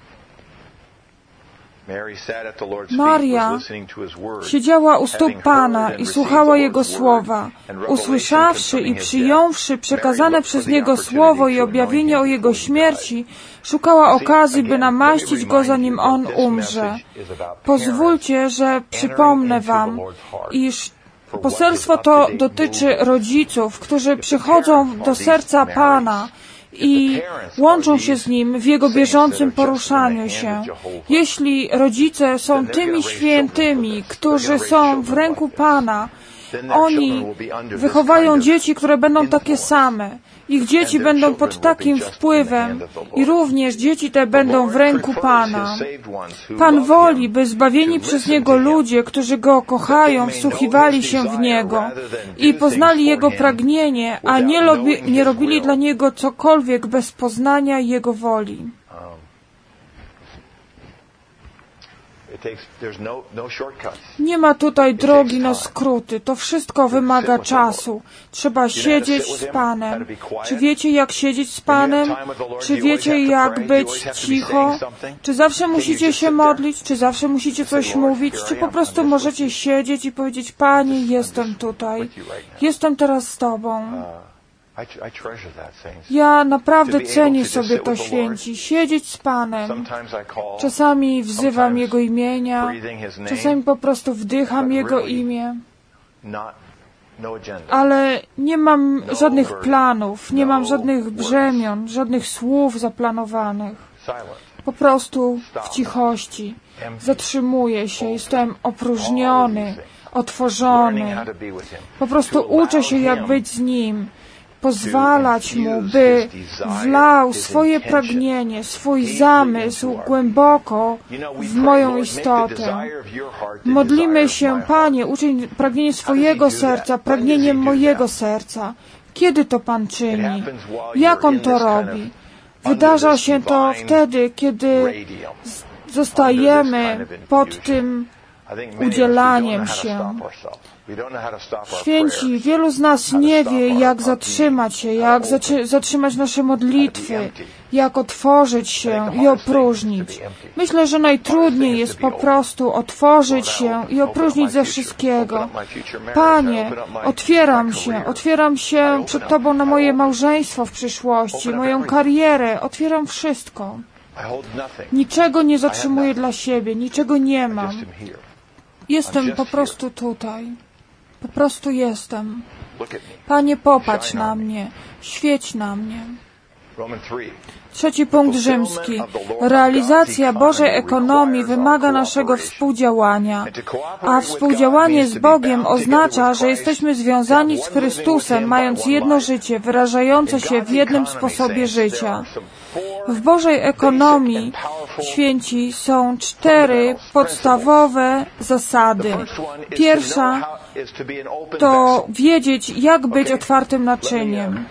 Maria siedziała u stóp Pana i słuchała Jego słowa. Usłyszawszy i przyjąwszy przekazane przez Niego słowo i objawienie o Jego śmierci, szukała okazji, by namaścić Go, zanim On umrze. Pozwólcie, że przypomnę Wam, iż poselstwo to dotyczy rodziców, którzy przychodzą do serca Pana i łączą się z Nim w Jego bieżącym poruszaniu się. Jeśli rodzice są tymi świętymi, którzy są w ręku Pana, Oni wychowają dzieci, które będą takie same. Ich dzieci będą pod takim wpływem i również dzieci te będą w ręku Pana. Pan woli, by zbawieni przez Niego ludzie, którzy Go kochają, wsłuchiwali się w Niego i poznali Jego pragnienie, a nie, lobi, nie robili dla Niego cokolwiek bez poznania Jego woli. Nie ma tutaj drogi na skróty. To wszystko wymaga czasu. Trzeba siedzieć z Panem. Czy wiecie, jak siedzieć z Panem? Czy wiecie, jak być cicho? Czy zawsze musicie się modlić? Czy zawsze musicie coś mówić? Czy po prostu możecie siedzieć i powiedzieć: Panie, jestem tutaj. Jestem teraz z Tobą. Ja naprawdę cenię sobie to, święci, siedzieć z Panem. Czasami wzywam Jego imienia, czasami po prostu wdycham Jego imię, ale nie mam żadnych planów, nie mam żadnych brzemion, żadnych słów zaplanowanych. Po prostu w cichości zatrzymuję się, jestem opróżniony, otworzony. Po prostu uczę się, jak być z Nim. Pozwalać Mu, by wlał swoje pragnienie, swój zamysł głęboko w moją istotę. Modlimy się: Panie, uczyń pragnienie swojego serca pragnieniem mojego serca. Kiedy to Pan czyni? Jak On to robi? Wydarza się to wtedy, kiedy zostajemy pod tym udzielaniem się. Święci, wielu z nas nie wie, jak zatrzymać się, jak zatrzymać nasze modlitwy, jak otworzyć się i opróżnić. Myślę, że najtrudniej jest po prostu otworzyć się i opróżnić ze wszystkiego. Panie, otwieram się, otwieram się przed Tobą na moje małżeństwo w przyszłości, moją karierę, otwieram wszystko. Niczego nie zatrzymuję dla siebie, niczego nie mam. Jestem po prostu tutaj. Po prostu jestem. Panie, popatrz na mnie. Świeć na mnie. Trzeci punkt rzymski. Realizacja Bożej ekonomii wymaga naszego współdziałania, a współdziałanie z Bogiem oznacza, że jesteśmy związani z Chrystusem, mając jedno życie, wyrażające się w jednym sposobie życia. W Bożej ekonomii, święci, są cztery podstawowe zasady. Pierwsza to wiedzieć, jak być otwartym naczyniem.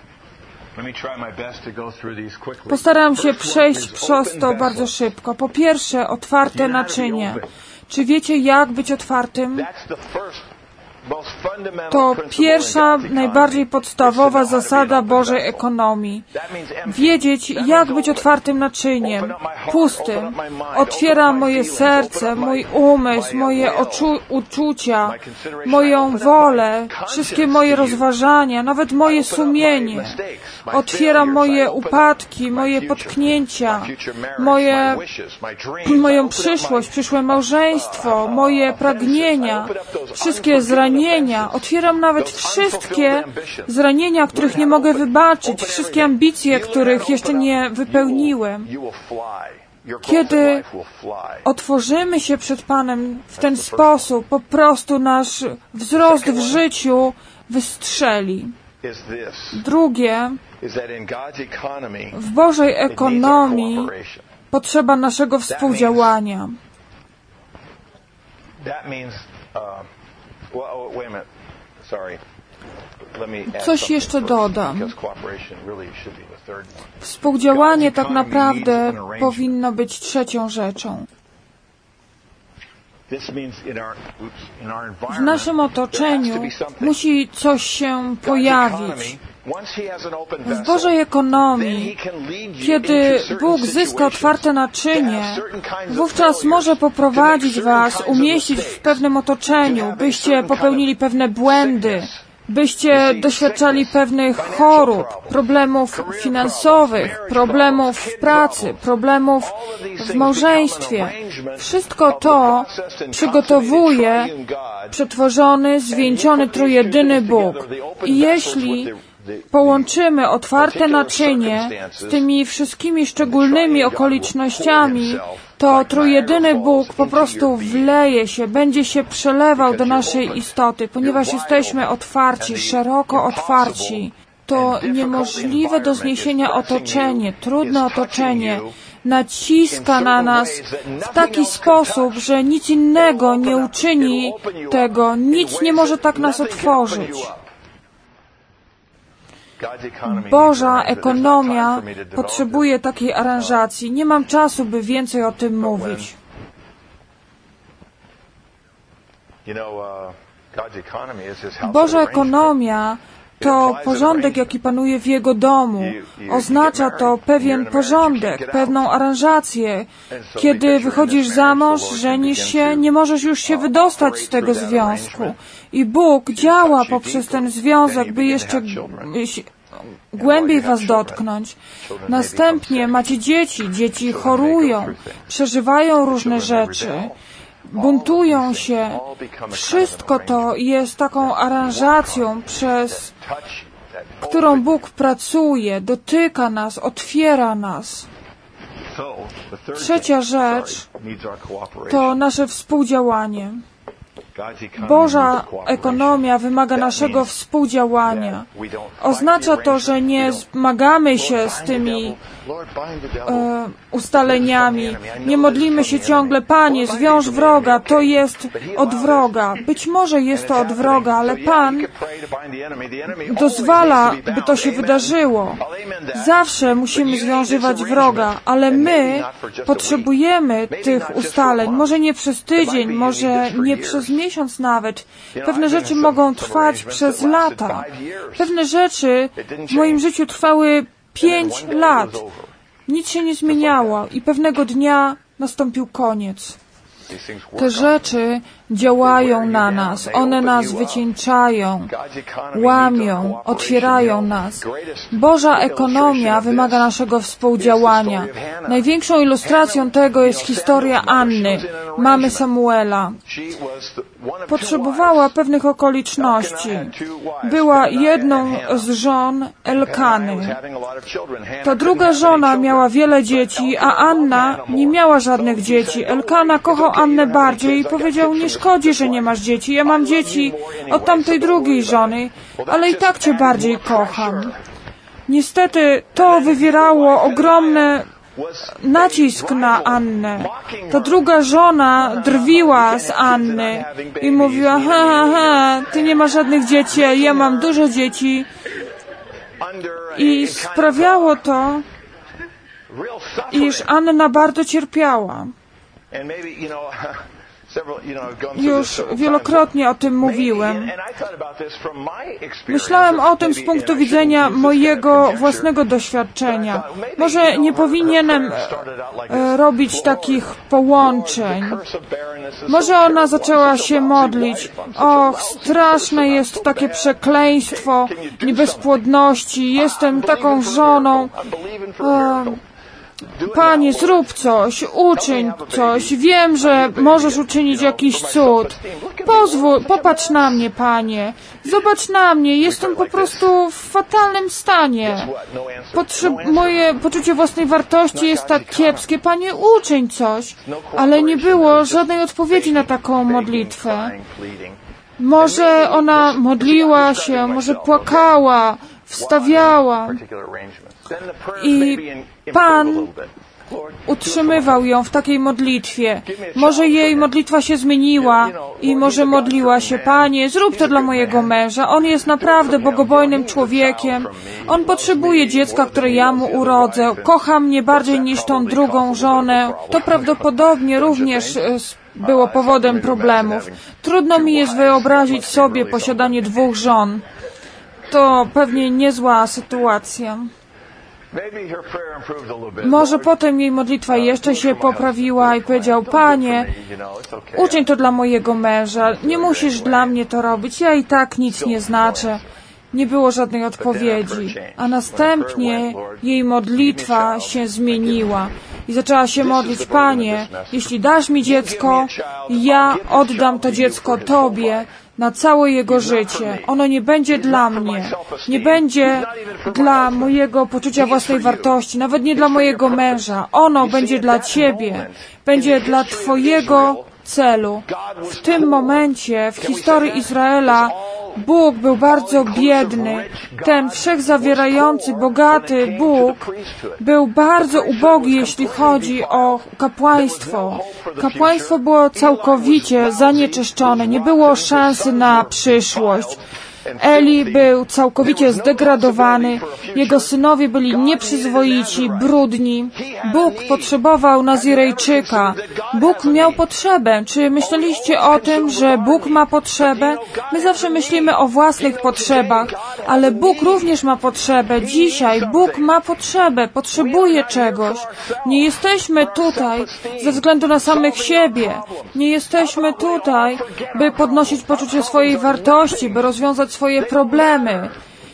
Postaram się przejść przez to bardzo szybko. Po pierwsze, otwarte naczynie. Czy wiecie, jak być otwartym? To pierwsza, najbardziej podstawowa zasada Bożej ekonomii. Wiedzieć, jak być otwartym naczyniem, pustym. Otwieram moje serce, mój umysł, moje oczu- uczucia, moją wolę, wszystkie moje rozważania, nawet moje sumienie. Otwieram moje upadki, moje potknięcia, moje, moją przyszłość, przyszłe małżeństwo, moje pragnienia, wszystkie zranienia. Otwieram nawet wszystkie zranienia, których nie mogę wybaczyć, wszystkie ambicje, których jeszcze nie wypełniłem. Kiedy otworzymy się przed Panem w ten sposób, po prostu nasz wzrost w życiu wystrzeli. Drugie, w Bożej ekonomii potrzeba naszego współdziałania. Coś jeszcze dodam. Współdziałanie tak naprawdę powinno być trzecią rzeczą. W naszym otoczeniu musi coś się pojawić. W Bożej ekonomii, kiedy Bóg zyska otwarte naczynie, wówczas może poprowadzić Was, umieścić w pewnym otoczeniu, byście popełnili pewne błędy, byście doświadczali pewnych chorób, problemów finansowych, problemów w pracy, problemów w małżeństwie. Wszystko to przygotowuje przetworzony, zwieńczony, trójjedyny Bóg. I jeśli połączymy otwarte naczynie z tymi wszystkimi szczególnymi okolicznościami, to trójjedyny Bóg po prostu wleje się, będzie się przelewał do naszej istoty, ponieważ jesteśmy otwarci, szeroko otwarci. To niemożliwe do zniesienia otoczenie, trudne otoczenie naciska na nas w taki sposób, że nic innego nie uczyni tego, nic nie może tak nas otworzyć. Boża ekonomia potrzebuje takiej aranżacji. Nie mam czasu, by więcej o tym mówić. Boża ekonomia to porządek, jaki panuje w Jego domu. Oznacza to pewien porządek, pewną aranżację. Kiedy wychodzisz za mąż, żenisz się, nie możesz już się wydostać z tego związku. I Bóg działa poprzez ten związek, by jeszcze głębiej was dotknąć. Następnie macie dzieci, dzieci chorują, przeżywają różne rzeczy, buntują się. Wszystko to jest taką aranżacją, przez którą Bóg pracuje, dotyka nas, otwiera nas. Trzecia rzecz to nasze współdziałanie. Boża ekonomia wymaga naszego współdziałania. Oznacza to, że nie zmagamy się z tymi e, ustaleniami. Nie modlimy się ciągle, Panie, zwiąż wroga, to jest od wroga. Być może jest to od wroga, ale Pan dozwala, by to się wydarzyło. Zawsze musimy związywać wroga, ale my potrzebujemy tych ustaleń. Może nie przez tydzień, może nie przez miesiąc nawet. Pewne rzeczy mogą trwać przez lata. Pewne rzeczy w moim życiu trwały pięć lat. Nic się nie zmieniało i pewnego dnia nastąpił koniec. Te rzeczy działają na nas, one nas wycieńczają, łamią, otwierają nas. Boża ekonomia wymaga naszego współdziałania. Największą ilustracją tego jest historia Anny, mamy Samuela. Potrzebowała pewnych okoliczności. Była jedną z żon Elkany. Ta druga żona miała wiele dzieci, a Anna nie miała żadnych dzieci. Elkana kochał Annę bardziej i powiedział, nie szkodzi, że nie masz dzieci. Ja mam dzieci od tamtej drugiej żony, ale i tak cię bardziej kocham. Niestety to wywierało ogromny nacisk na Annę. Ta druga żona drwiła z Anny i mówiła, ha, ha, ha, ty nie masz żadnych dzieci, ja mam dużo dzieci. I sprawiało to, iż Anna bardzo cierpiała. Już wielokrotnie o tym mówiłem. Myślałem o tym z punktu widzenia mojego własnego doświadczenia. Może nie powinienem e, robić takich połączeń. Może ona zaczęła się modlić. Och, straszne jest takie przekleństwo bezpłodności. Jestem taką żoną. E, Panie, zrób coś, uczyń coś. Wiem, że możesz uczynić jakiś cud. Pozwól, popatrz na mnie, Panie. Zobacz na mnie, jestem po prostu w fatalnym stanie. Potrze- moje poczucie własnej wartości jest tak kiepskie. Panie, uczyń coś. Ale nie było żadnej odpowiedzi na taką modlitwę. Może ona modliła się, może płakała, wstawiała. I Pan utrzymywał ją w takiej modlitwie. Może jej modlitwa się zmieniła i może modliła się, Panie, zrób to dla mojego męża. On jest naprawdę bogobojnym człowiekiem. On potrzebuje dziecka, które ja mu urodzę. Kocha mnie bardziej niż tą drugą żonę. To prawdopodobnie również było powodem problemów. Trudno mi jest wyobrazić sobie posiadanie dwóch żon. To pewnie niezła sytuacja. Może potem jej modlitwa jeszcze się poprawiła i powiedział, Panie, uczyń to dla mojego męża, nie musisz dla mnie to robić, ja i tak nic nie znaczę. Nie było żadnej odpowiedzi, a następnie jej modlitwa się zmieniła i zaczęła się modlić, Panie, jeśli dasz mi dziecko, ja oddam to dziecko Tobie na całe jego życie. Ono nie będzie dla mnie, nie będzie dla mojego poczucia własnej wartości, nawet nie dla mojego męża. Ono będzie dla Ciebie, będzie dla Twojego celu. W tym momencie w historii Izraela Bóg był bardzo biedny. Ten wszechzawierający, bogaty Bóg był bardzo ubogi, jeśli chodzi o kapłaństwo. Kapłaństwo było całkowicie zanieczyszczone. Nie było szansy na przyszłość. Eli był całkowicie zdegradowany, jego synowie byli nieprzyzwoici, brudni. Bóg potrzebował Nazirejczyka. Bóg miał potrzebę. Czy myśleliście o tym, że Bóg ma potrzebę? My zawsze myślimy o własnych potrzebach, ale Bóg również ma potrzebę. Dzisiaj Bóg ma potrzebę, potrzebuje czegoś. Nie jesteśmy tutaj ze względu na samych siebie. Nie jesteśmy tutaj, by podnosić poczucie swojej wartości, by rozwiązać swoje problemy.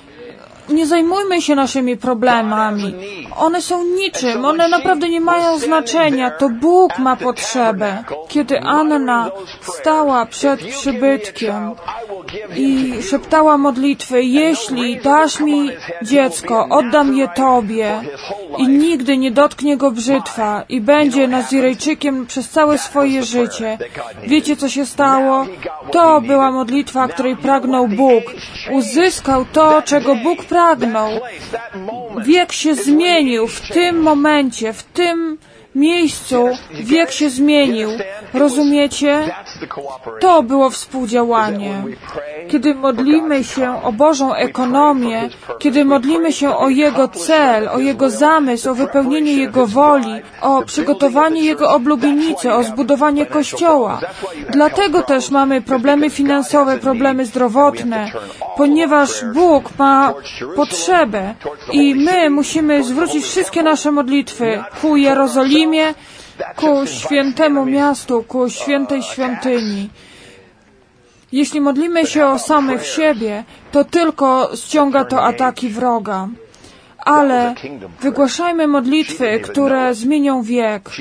Nie zajmujmy się naszymi problemami. One są niczym, one naprawdę nie mają znaczenia. To Bóg ma potrzebę. Kiedy Anna stała przed przybytkiem i szeptała modlitwy, jeśli dasz mi dziecko, oddam je Tobie i nigdy nie dotknie go brzytwa i będzie Nazirejczykiem przez całe swoje życie. Wiecie, co się stało? To była modlitwa, której pragnął Bóg. Uzyskał to, czego Bóg pragnął. Pragnął. Wiek się zmienił w tym momencie, w tym miejscu wiek się zmienił. Rozumiecie? To było współdziałanie. Kiedy modlimy się o Bożą ekonomię, kiedy modlimy się o Jego cel, o Jego zamysł, o wypełnienie Jego woli, o przygotowanie Jego oblubienicy, o zbudowanie Kościoła. Dlatego też mamy problemy finansowe, problemy zdrowotne, ponieważ Bóg ma potrzebę i my musimy zwrócić wszystkie nasze modlitwy ku Jerozolimie, ku świętemu miastu, ku świętej świątyni. Jeśli modlimy się o samych siebie, to tylko ściąga to ataki wroga. Ale wygłaszajmy modlitwy, które zmienią wiek.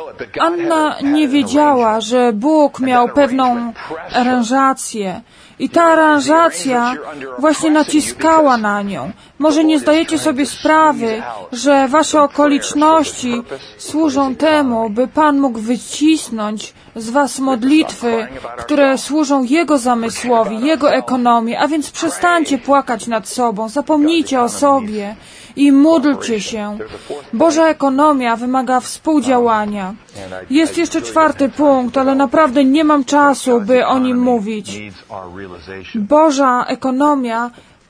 Anna nie wiedziała, że Bóg miał pewną aranżację i ta aranżacja właśnie naciskała na nią. Może nie zdajecie sobie sprawy, że wasze okoliczności służą temu, by Pan mógł wycisnąć z was modlitwy, które służą Jego zamysłowi, Jego ekonomii, a więc przestańcie płakać nad sobą, zapomnijcie o sobie i módlcie się. Boża ekonomia wymaga współdziałania. Jest jeszcze czwarty punkt, ale naprawdę nie mam czasu, by o nim mówić. Boża ekonomia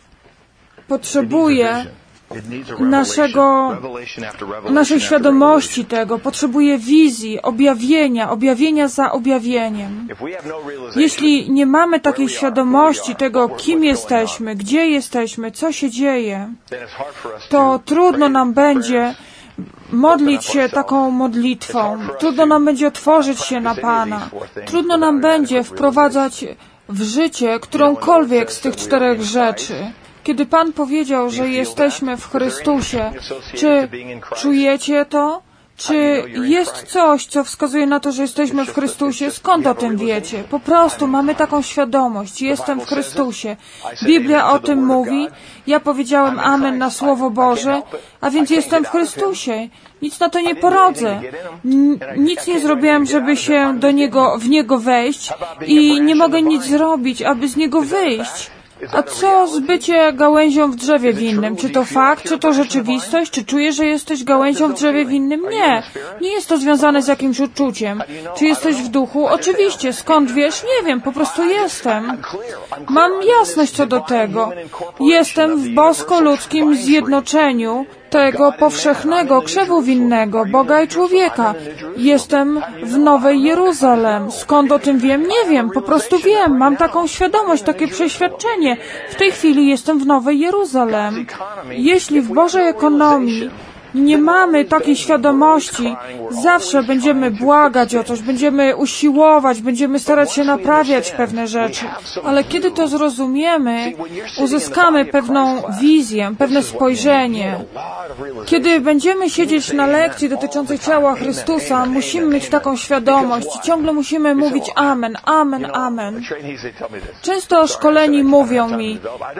potrzebuje naszego, naszej świadomości tego, potrzebuje wizji, objawienia, objawienia za objawieniem. Jeśli nie mamy takiej świadomości tego, kim jesteśmy, gdzie jesteśmy, co się dzieje, to trudno nam będzie modlić się taką modlitwą. Trudno nam będzie otworzyć się na Pana. Trudno nam będzie wprowadzać w życie którąkolwiek z tych czterech rzeczy. Kiedy Pan powiedział, że jesteśmy w Chrystusie, czy czujecie to? Czy jest coś, co wskazuje na to, że jesteśmy w Chrystusie? Skąd o tym wiecie? Po prostu mamy taką świadomość. Jestem w Chrystusie. Biblia o tym mówi. Ja powiedziałem amen na Słowo Boże, a więc jestem w Chrystusie. Nic na to nie poradzę. Nic nie zrobiłem, żeby się do Niego, w Niego wejść i nie mogę nic zrobić, aby z Niego wyjść. A co z bycie gałęzią w drzewie winnym? Czy to fakt, czy to rzeczywistość? Czy czujesz, że jesteś gałęzią w drzewie winnym? Nie. Nie jest to związane z jakimś uczuciem. Czy jesteś w duchu? Oczywiście. Skąd wiesz? Nie wiem. Po prostu jestem. Mam jasność co do tego. Jestem w bosko-ludzkim zjednoczeniu tego powszechnego krzewu winnego, Boga i człowieka. Jestem w Nowej Jeruzalem. Skąd o tym wiem? Nie wiem. Po prostu wiem. Mam taką świadomość, takie przeświadczenie. W tej chwili jestem w Nowej Jeruzalem. Jeśli w Bożej ekonomii nie mamy takiej świadomości, zawsze będziemy błagać o coś, będziemy usiłować, będziemy starać się naprawiać pewne rzeczy. Ale kiedy to zrozumiemy, uzyskamy pewną wizję, pewne spojrzenie. Kiedy będziemy siedzieć na lekcji dotyczącej ciała Chrystusa, musimy mieć taką świadomość i ciągle musimy mówić amen, amen, amen. Często szkoleni mówią mi,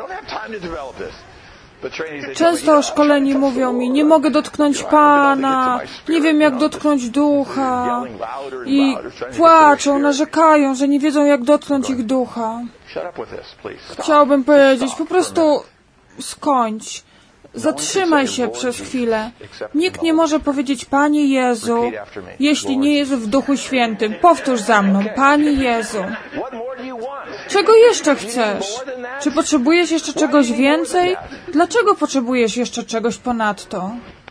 Często szkoleni mówią mi, nie mogę dotknąć Pana, nie wiem jak dotknąć Ducha i płaczą, narzekają, że nie wiedzą jak dotknąć ich Ducha. Chciałbym powiedzieć, po prostu skończ. Zatrzymaj się przez chwilę. Nikt nie może powiedzieć Panie Jezu, jeśli nie jest w Duchu Świętym. Powtórz za mną, Panie Jezu. Czego jeszcze chcesz? Czy potrzebujesz jeszcze czegoś więcej? Dlaczego potrzebujesz jeszcze czegoś ponadto?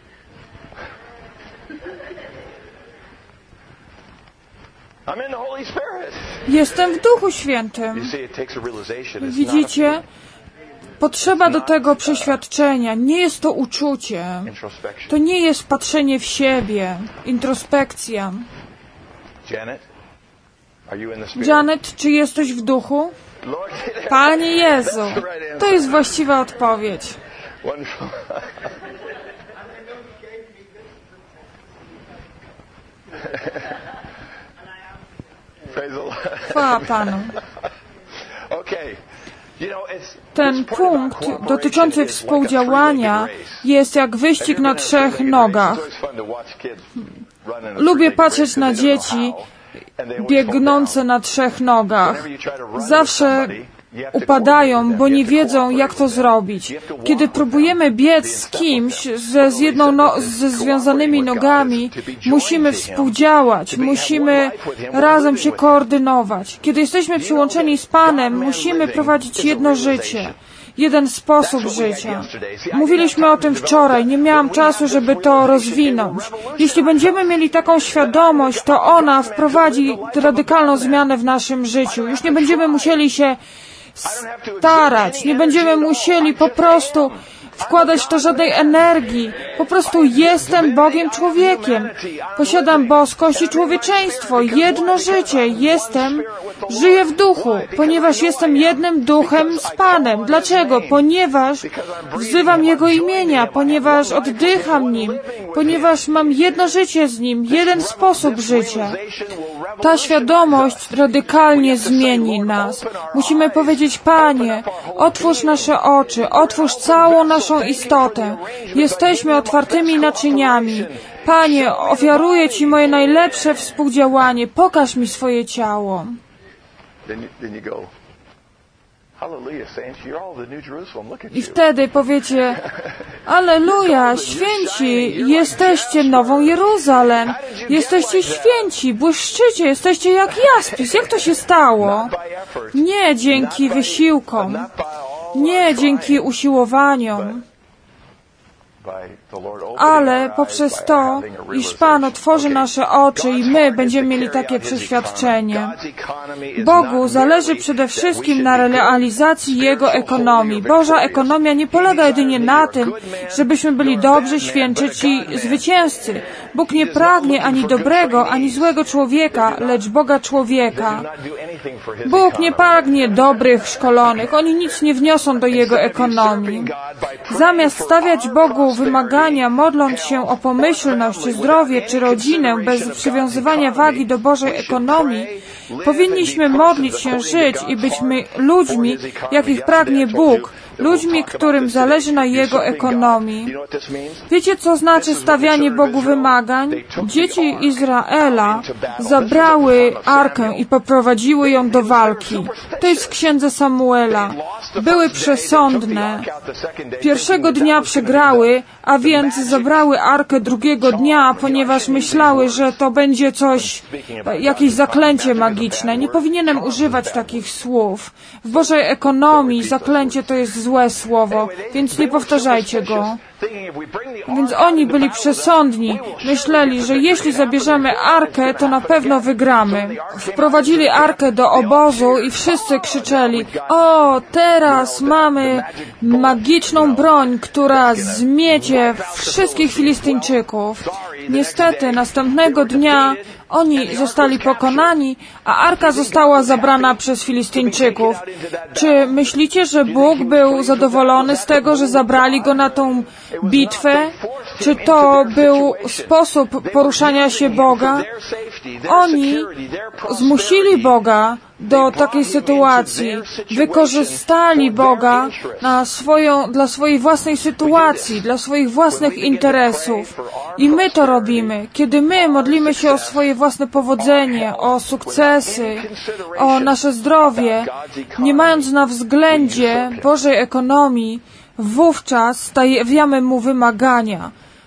Jestem w Duchu Świętym. Widzicie? Potrzeba do tego przeświadczenia. Nie jest to uczucie. To nie jest patrzenie w siebie. Introspekcja. Janet, czy jesteś w duchu? Panie Jezu, to jest właściwa odpowiedź. Chwała Panu. Ten punkt dotyczący współdziałania jest jak wyścig na trzech nogach. Lubię patrzeć na dzieci biegnące na trzech nogach. Zawsze upadają, bo nie wiedzą, jak to zrobić. Kiedy próbujemy biec z kimś ze, z jedną no, ze związanymi nogami, musimy współdziałać, musimy razem się koordynować. Kiedy jesteśmy przyłączeni z Panem, musimy prowadzić jedno życie. Jeden sposób życia. Mówiliśmy o tym wczoraj, nie miałam czasu, żeby to rozwinąć. Jeśli będziemy mieli taką świadomość, to ona wprowadzi radykalną zmianę w naszym życiu. Już nie będziemy musieli się starać, nie będziemy musieli po prostu wkładać w to żadnej energii. Po prostu jestem Bogiem człowiekiem. Posiadam boskość i człowieczeństwo. Jedno życie. Jestem, żyję w duchu, ponieważ jestem jednym duchem z Panem. Dlaczego? Ponieważ wzywam Jego imienia, ponieważ oddycham Nim, ponieważ mam jedno życie z Nim, jeden sposób życia. Ta świadomość radykalnie zmieni nas. Musimy powiedzieć, Panie, otwórz nasze oczy, otwórz całą naszą istotę. Jesteśmy otwartymi naczyniami. Panie, ofiaruję Ci moje najlepsze współdziałanie. Pokaż mi swoje ciało. I wtedy powiecie, Alleluja, święci, jesteście Nową Jeruzalem. Jesteście święci, błyszczycie, jesteście jak jaspis. Jak to się stało? Nie dzięki wysiłkom, nie dzięki usiłowaniom, ale poprzez to, iż Pan otworzy nasze oczy i my będziemy mieli takie przeświadczenie. Bogu zależy przede wszystkim na realizacji Jego ekonomii. Boża ekonomia nie polega jedynie na tym, żebyśmy byli dobrzy, święci i zwycięzcy. Bóg nie pragnie ani dobrego, ani złego człowieka, lecz Boga człowieka. Bóg nie pragnie dobrych, szkolonych. Oni nic nie wniosą do Jego ekonomii. Zamiast stawiać Bogu wymagania, modląc się o pomyślność, zdrowie czy rodzinę bez przywiązywania wagi do Bożej ekonomii, powinniśmy modlić się, żyć i być my ludźmi, jakich pragnie Bóg, ludźmi, którym zależy na Jego ekonomii. Wiecie, co znaczy stawianie Bogu wymagań? Dzieci Izraela zabrały arkę i poprowadziły ją do walki. To jest w księdze Samuela. Były przesądne. Pierwszego dnia przegrały, a więc zabrały arkę drugiego dnia, ponieważ myślały, że to będzie coś, jakieś zaklęcie magiczne. Nie powinienem używać takich słów. W Bożej ekonomii zaklęcie to jest złe złe słowo, więc nie powtarzajcie go. Więc oni byli przesądni. Myśleli, że jeśli zabierzemy arkę, to na pewno wygramy. Wprowadzili arkę do obozu i wszyscy krzyczeli: o, teraz mamy magiczną broń, która zmiecie wszystkich Filistyńczyków. Niestety, następnego dnia oni zostali pokonani, a arka została zabrana przez Filistyńczyków. Czy myślicie, że Bóg był zadowolony z tego, że zabrali go na tą bitwę? Czy to był sposób poruszania się Boga? Oni zmusili Boga do takiej sytuacji. Wykorzystali Boga na swoją, dla swojej własnej sytuacji, dla swoich własnych interesów. I my to robimy. Kiedy my modlimy się o swoje własne powodzenie, o sukcesy, o nasze zdrowie, nie mając na względzie Bożej ekonomii, wówczas stawiamy Mu wymagania.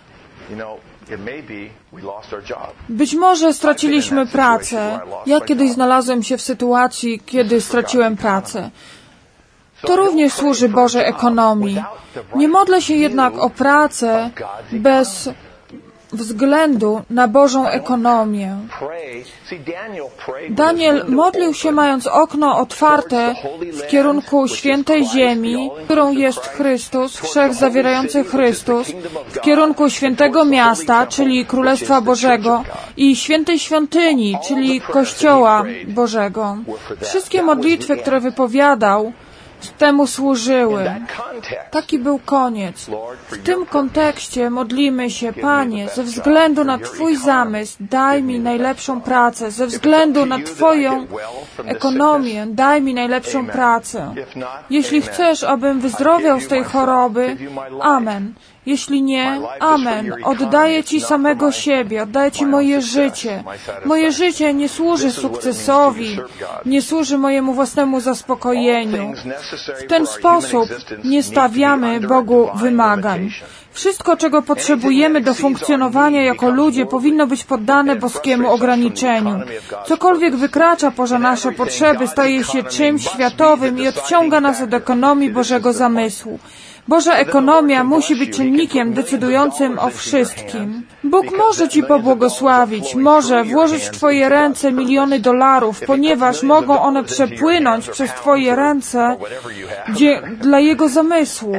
Być może straciliśmy pracę. Ja kiedyś znalazłem się w sytuacji, kiedy straciłem pracę. To również służy Bożej ekonomii. Nie modlę się jednak o pracę bez względu na Bożą ekonomię. Daniel modlił się, mając okno otwarte w kierunku świętej ziemi, którą jest Chrystus, wszechzawierający Chrystus, w kierunku świętego miasta, czyli Królestwa Bożego, i świętej świątyni, czyli Kościoła Bożego. Wszystkie modlitwy, które wypowiadał, temu służyły. Taki był koniec. W tym kontekście modlimy się: Panie, ze względu na Twój zamysł, daj mi najlepszą pracę. Ze względu na Twoją ekonomię, daj mi najlepszą pracę. Jeśli chcesz, abym wyzdrowiał z tej choroby, amen. Jeśli nie, amen. Oddaję Ci samego siebie, oddaję Ci moje życie. Moje życie nie służy sukcesowi, nie służy mojemu własnemu zaspokojeniu. W ten sposób nie stawiamy Bogu wymagań. Wszystko, czego potrzebujemy do funkcjonowania jako ludzie, powinno być poddane boskiemu ograniczeniu. Cokolwiek wykracza poza nasze potrzeby, staje się czymś światowym i odciąga nas od ekonomii Bożego zamysłu. Boża ekonomia musi być czynnikiem decydującym o wszystkim. Bóg może Ci pobłogosławić, może włożyć w Twoje ręce miliony dolarów, ponieważ mogą one przepłynąć przez Twoje ręce gdzie, dla Jego zamysłu.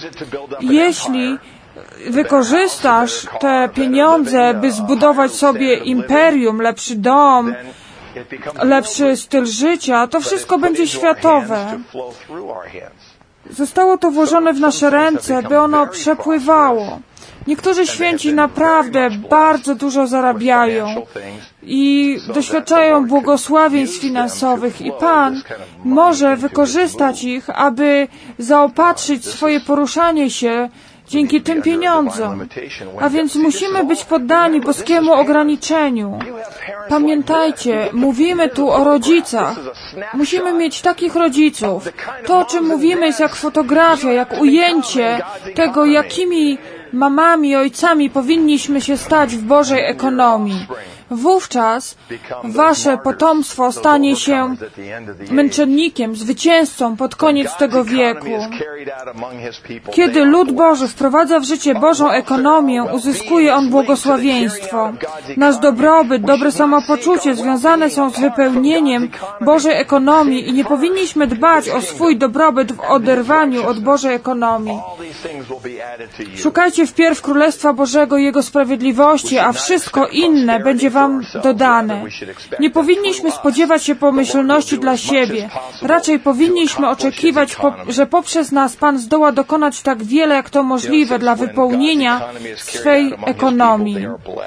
Jeśli wykorzystasz te pieniądze, by zbudować sobie imperium, lepszy dom, lepszy styl życia, to wszystko będzie światowe. Zostało to włożone w nasze ręce, by ono przepływało. Niektórzy święci naprawdę bardzo dużo zarabiają i doświadczają błogosławieństw finansowych i Pan może wykorzystać ich, aby zaopatrzyć swoje poruszanie się dzięki tym pieniądzom. A więc musimy być poddani boskiemu ograniczeniu. Pamiętajcie, mówimy tu o rodzicach. Musimy mieć takich rodziców. To, o czym mówimy, jest jak fotografia, jak ujęcie tego, jakimi mamami, ojcami powinniśmy się stać w Bożej ekonomii. Wówczas wasze potomstwo stanie się męczennikiem, zwycięzcą pod koniec tego wieku. Kiedy lud Boży wprowadza w życie Bożą ekonomię, uzyskuje on błogosławieństwo. Nasz dobrobyt, dobre samopoczucie związane są z wypełnieniem Bożej ekonomii i nie powinniśmy dbać o swój dobrobyt w oderwaniu od Bożej ekonomii. Szukajcie wpierw Królestwa Bożego i Jego sprawiedliwości, a wszystko inne będzie wam dodane. Nie powinniśmy spodziewać się pomyślności dla siebie. Raczej powinniśmy oczekiwać, że poprzez nas Pan zdoła dokonać tak wiele, jak to możliwe dla wypełnienia swej ekonomii.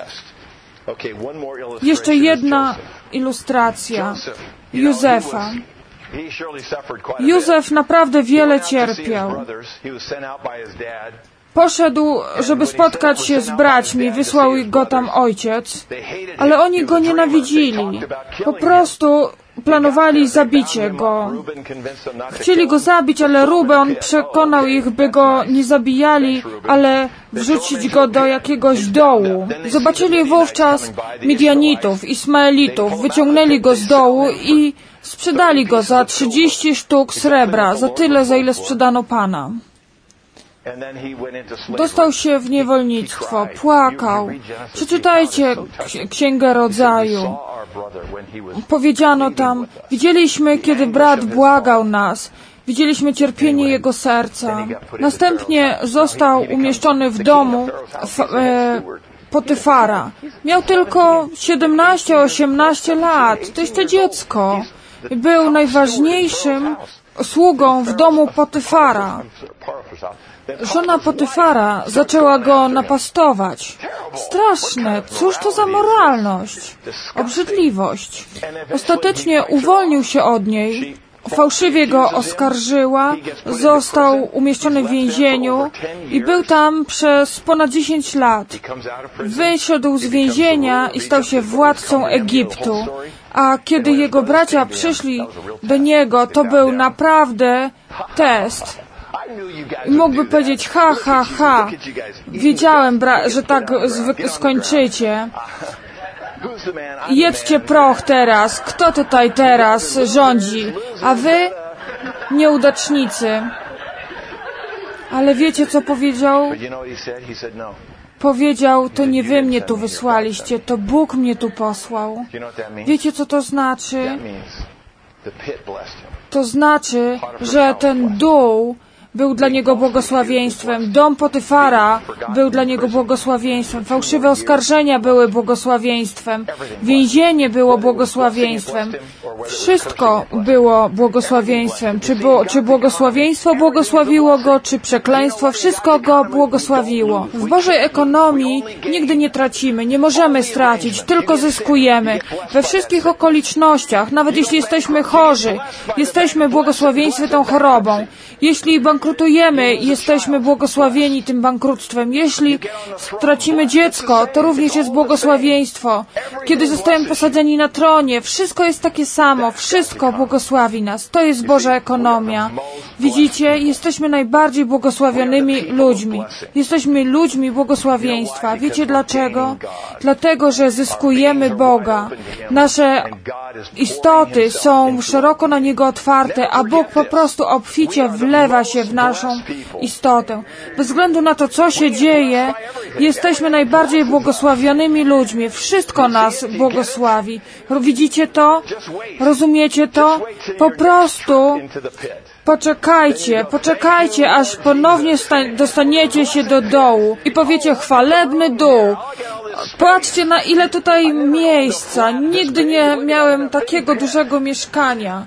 Jeszcze jedna ilustracja Józefa. Józef naprawdę wiele cierpiał. Poszedł, żeby spotkać się z braćmi, wysłał go tam ojciec, ale oni go nienawidzili. Po prostu planowali zabicie go. Chcieli go zabić, ale Ruben przekonał ich, by go nie zabijali, ale wrzucić go do jakiegoś dołu. Zobaczyli wówczas Midianitów, Ismaelitów, wyciągnęli go z dołu i Sprzedali go za trzydzieści sztuk srebra, za tyle, za ile sprzedano Pana. Dostał się w niewolnictwo, płakał. Przeczytajcie Księgę Rodzaju. Powiedziano tam, widzieliśmy, kiedy brat błagał nas, widzieliśmy cierpienie jego serca. Następnie został umieszczony w domu w, e, Potyfara. Miał tylko siedemnaście osiemnaście lat, to jeszcze dziecko. Był najważniejszym sługą w domu Potyfara. Żona Potyfara zaczęła go napastować. Straszne, cóż to za moralność, obrzydliwość. Ostatecznie uwolnił się od niej, fałszywie go oskarżyła, został umieszczony w więzieniu i był tam przez ponad dziesięć lat. Wyszedł z więzienia i stał się władcą Egiptu. A kiedy jego bracia przyszli do niego, to był naprawdę test. I mógłby powiedzieć, ha, ha, ha, wiedziałem, że tak skończycie. Jedźcie proch teraz. Kto tutaj teraz rządzi? A wy, nieudacznicy. Ale wiecie, co powiedział? Powiedział, to nie wy mnie tu wysłaliście, to Bóg mnie tu posłał. Wiecie, co to znaczy? To znaczy, że ten dół był dla niego błogosławieństwem. Dom Potyfara był dla niego błogosławieństwem. Fałszywe oskarżenia były błogosławieństwem. Więzienie było błogosławieństwem. Wszystko było błogosławieństwem. Czy, było, czy błogosławieństwo błogosławiło go, czy przekleństwo, wszystko go błogosławiło. W Bożej ekonomii nigdy nie tracimy, nie możemy stracić, tylko zyskujemy. We wszystkich okolicznościach, nawet jeśli jesteśmy chorzy, jesteśmy błogosławieństwem tą chorobą. Jeśli bankrutujemy, jesteśmy błogosławieni tym bankructwem. Jeśli stracimy dziecko, to również jest błogosławieństwo. Kiedy zostajemy posadzeni na tronie, wszystko jest takie samo, wszystko błogosławi nas. To jest Boża ekonomia. Widzicie, jesteśmy najbardziej błogosławionymi ludźmi. Jesteśmy ludźmi błogosławieństwa. Wiecie dlaczego? Dlatego, że zyskujemy Boga. Nasze istoty są szeroko na Niego otwarte, a Bóg po prostu obficie wlewa się w naszą istotę. Bez względu na to, co się dzieje, jesteśmy najbardziej błogosławionymi ludźmi. Wszystko nas błogosławi. Widzicie to? Rozumiecie to? Po prostu poczekajcie, poczekajcie, aż ponownie dostaniecie się do dołu i powiecie chwalebny dół. Patrzcie, na ile tutaj miejsca. Nigdy nie miałem takiego dużego mieszkania.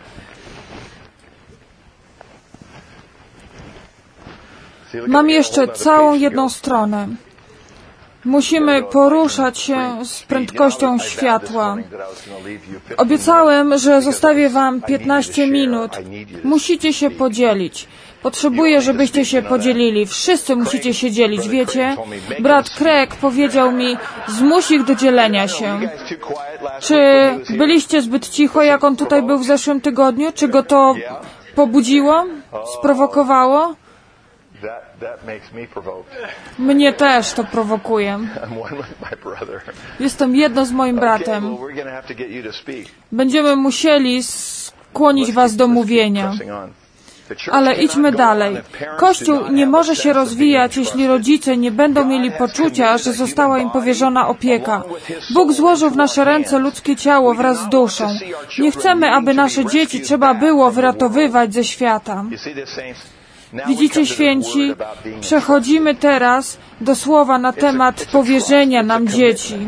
Mam jeszcze całą jedną stronę. Musimy poruszać się z prędkością światła. Obiecałem, że zostawię wam piętnaście minut. Musicie się podzielić. Potrzebuję, żebyście się podzielili. Wszyscy musicie się dzielić, wiecie? Brat Craig powiedział mi, zmuś ich do dzielenia się. Czy byliście zbyt cicho, jak on tutaj był w zeszłym tygodniu? Czy go to pobudziło? Sprowokowało? Mnie też to prowokuje. Jestem jedno z moim bratem. Będziemy musieli skłonić was do mówienia. Ale idźmy dalej. Kościół nie może się rozwijać, jeśli rodzice nie będą mieli poczucia, że została im powierzona opieka. Bóg złożył w nasze ręce ludzkie ciało wraz z duszą. Nie chcemy, aby nasze dzieci trzeba było wyratowywać ze świata. Widzicie, święci, przechodzimy teraz do słowa na temat powierzenia nam dzieci.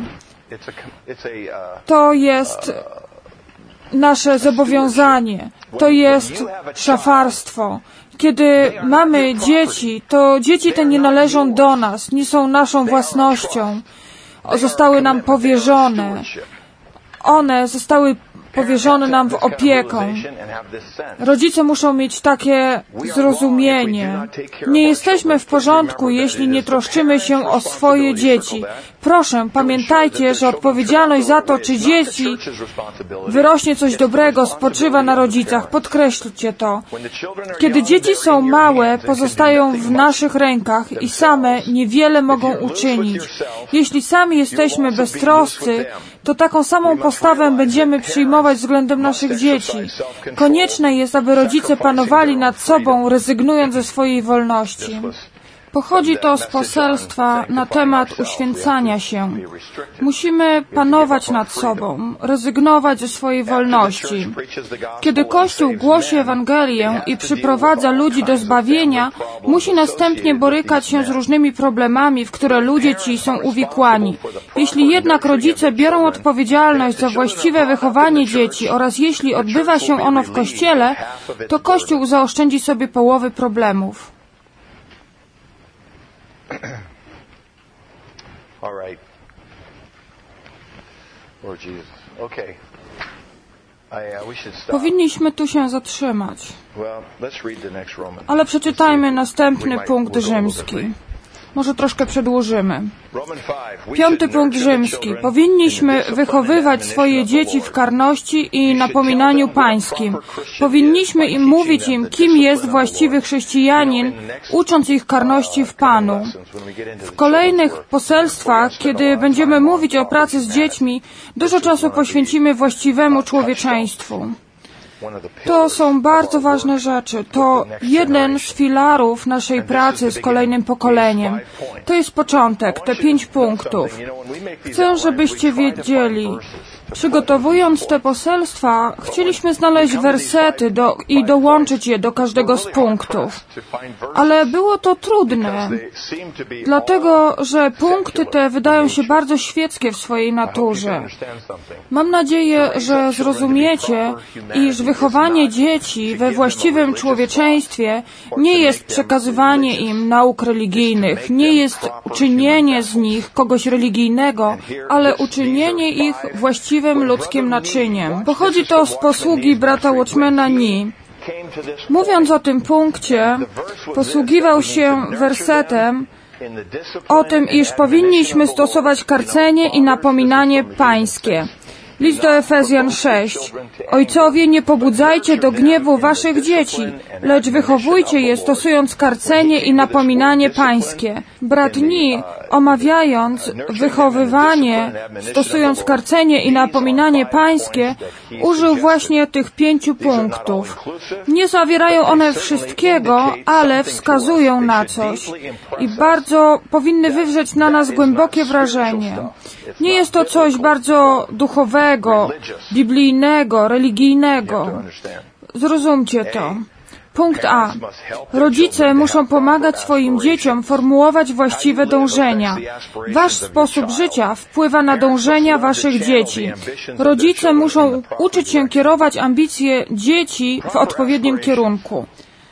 To jest nasze zobowiązanie. To jest szafarstwo. Kiedy mamy dzieci, to dzieci te nie należą do nas, nie są naszą własnością. Zostały nam powierzone. One zostały powierzone nam w opieką. Rodzice muszą mieć takie zrozumienie. Nie jesteśmy w porządku, jeśli nie troszczymy się o swoje dzieci. Proszę, pamiętajcie, że odpowiedzialność za to, czy dzieci wyrośnie coś dobrego, spoczywa na rodzicach. Podkreślcie to. Kiedy dzieci są małe, pozostają w naszych rękach i same niewiele mogą uczynić. Jeśli sami jesteśmy beztroscy, to taką samą postawę będziemy przyjmować względem naszych dzieci. Konieczne jest, aby rodzice panowali nad sobą, rezygnując ze swojej wolności. Pochodzi to z poselstwa na temat uświęcania się. Musimy panować nad sobą, rezygnować ze swojej wolności. Kiedy Kościół głosi Ewangelię i przyprowadza ludzi do zbawienia, musi następnie borykać się z różnymi problemami, w które ludzie ci są uwikłani. Jeśli jednak rodzice biorą odpowiedzialność za właściwe wychowanie dzieci oraz jeśli odbywa się ono w Kościele, to Kościół zaoszczędzi sobie połowy problemów. All right. Lord Jesus. Okay. I, uh, we should stop. Powinniśmy tu się zatrzymać. Well, let's read the next Roman. Ale przeczytajmy następny punkt rzymski. Może troszkę przedłużymy. Piąty punkt rzymski. Powinniśmy wychowywać swoje dzieci w karności i napominaniu pańskim. Powinniśmy im mówić im, kim jest właściwy chrześcijanin, ucząc ich karności w Panu. W kolejnych poselstwach, kiedy będziemy mówić o pracy z dziećmi, dużo czasu poświęcimy właściwemu człowieczeństwu. To są bardzo ważne rzeczy. To jeden z filarów naszej pracy z kolejnym pokoleniem. To jest początek, te pięć punktów. Chcę, żebyście wiedzieli, przygotowując te poselstwa, chcieliśmy znaleźć wersety do, i dołączyć je do każdego z punktów. Ale było to trudne, dlatego, że punkty te wydają się bardzo świeckie w swojej naturze. Mam nadzieję, że zrozumiecie, iż wychowanie dzieci we właściwym człowieczeństwie nie jest przekazywanie im nauk religijnych, nie jest uczynienie z nich kogoś religijnego, ale uczynienie ich właściwym ludzkim naczyniem. Pochodzi to z posługi brata Watchmana Nee. Mówiąc o tym punkcie, posługiwał się wersetem o tym, iż powinniśmy stosować karcenie i napominanie pańskie. List do Efezjan sześć. Ojcowie, nie pobudzajcie do gniewu waszych dzieci, lecz wychowujcie je, stosując karcenie i napominanie pańskie. Brat Nee, omawiając wychowywanie, stosując karcenie i napominanie pańskie, użył właśnie tych pięciu punktów. Nie zawierają one wszystkiego, ale wskazują na coś i bardzo powinny wywrzeć na nas głębokie wrażenie. Nie jest to coś bardzo duchowego, biblijnego, religijnego. Zrozumcie to. Punkt A. Rodzice muszą pomagać swoim dzieciom formułować właściwe dążenia. Wasz sposób życia wpływa na dążenia waszych dzieci. Rodzice muszą uczyć się kierować ambicje dzieci w odpowiednim kierunku.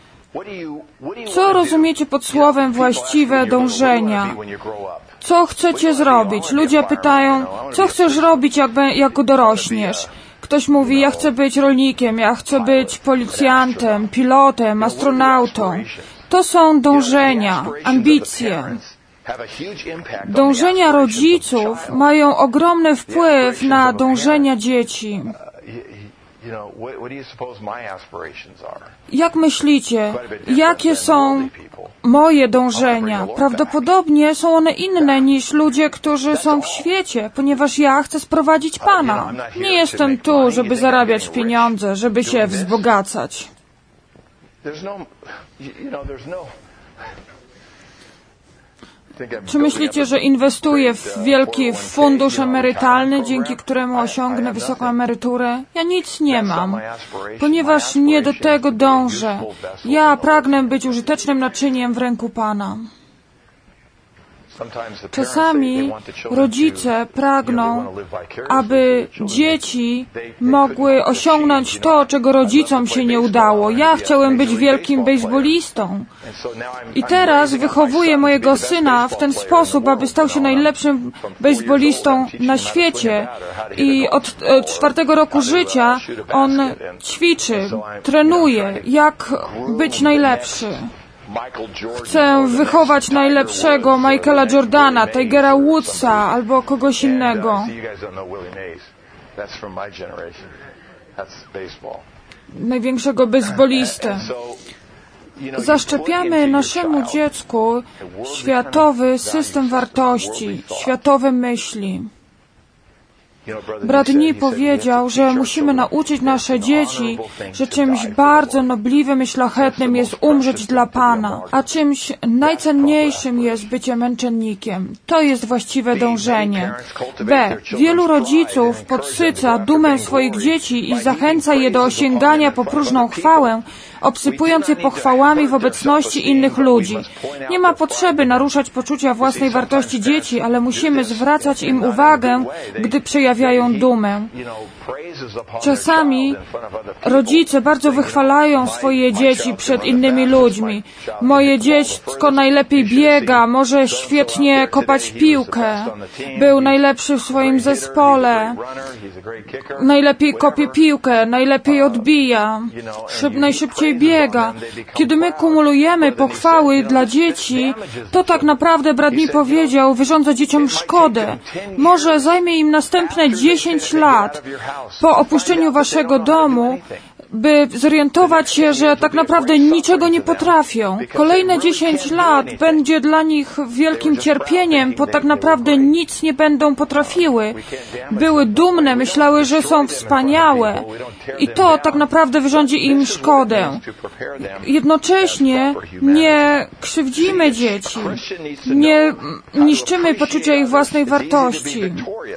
Co rozumiecie pod słowem właściwe dążenia? Co chcecie zrobić? Ludzie pytają, co chcesz robić, jak, jak dorośniesz? Ktoś mówi, ja chcę być rolnikiem, ja chcę być policjantem, pilotem, astronautą. To są dążenia, ambicje. Dążenia rodziców mają ogromny wpływ na dążenia dzieci. Jak myślicie, jakie są moje dążenia? Prawdopodobnie są one inne niż ludzie, którzy są w świecie, ponieważ ja chcę sprowadzić Pana. Nie jestem tu, żeby zarabiać pieniądze, żeby się wzbogacać. Czy myślicie, że inwestuję w wielki fundusz emerytalny, dzięki któremu osiągnę wysoką emeryturę? Ja nic nie mam, ponieważ nie do tego dążę. Ja pragnę być użytecznym naczyniem w ręku Pana. Czasami rodzice pragną, aby dzieci mogły osiągnąć to, czego rodzicom się nie udało. Ja chciałem być wielkim bejsbolistą. I teraz wychowuję mojego syna w ten sposób, aby stał się najlepszym bejsbolistą na świecie. I od czwartego roku życia on ćwiczy, trenuje, jak być najlepszy. Chcę wychować najlepszego Michaela Jordana, Tigera Woodsa albo kogoś innego. Największego baseballistę. Zaszczepiamy naszemu dziecku światowy system wartości, światowe myśli. Brat Nii powiedział, że musimy nauczyć nasze dzieci, że czymś bardzo nobliwym i szlachetnym jest umrzeć dla Pana, a czymś najcenniejszym jest bycie męczennikiem. To jest właściwe dążenie. B. Wielu rodziców podsyca dumę swoich dzieci i zachęca je do osiągania po próżną chwałę, obsypując je pochwałami w obecności innych ludzi. Nie ma potrzeby naruszać poczucia własnej wartości dzieci, ale musimy zwracać im uwagę, gdy przejawiają dumę. Czasami rodzice bardzo wychwalają swoje dzieci przed innymi ludźmi. Moje dziecko najlepiej biega, może świetnie kopać piłkę, był najlepszy w swoim zespole, najlepiej kopie piłkę, najlepiej odbija, szyb, najszybciej biega. Kiedy my kumulujemy pochwały dla dzieci, to tak naprawdę brat Nii powiedział, wyrządza dzieciom szkodę. Może zajmie im następne dziesięć lat po opuszczeniu waszego domu, by zorientować się, że tak naprawdę niczego nie potrafią. Kolejne dziesięć lat będzie dla nich wielkim cierpieniem, bo tak naprawdę nic nie będą potrafiły. Były dumne, myślały, że są wspaniałe i to tak naprawdę wyrządzi im szkodę. Jednocześnie nie krzywdzimy dzieci, nie niszczymy poczucia ich własnej wartości.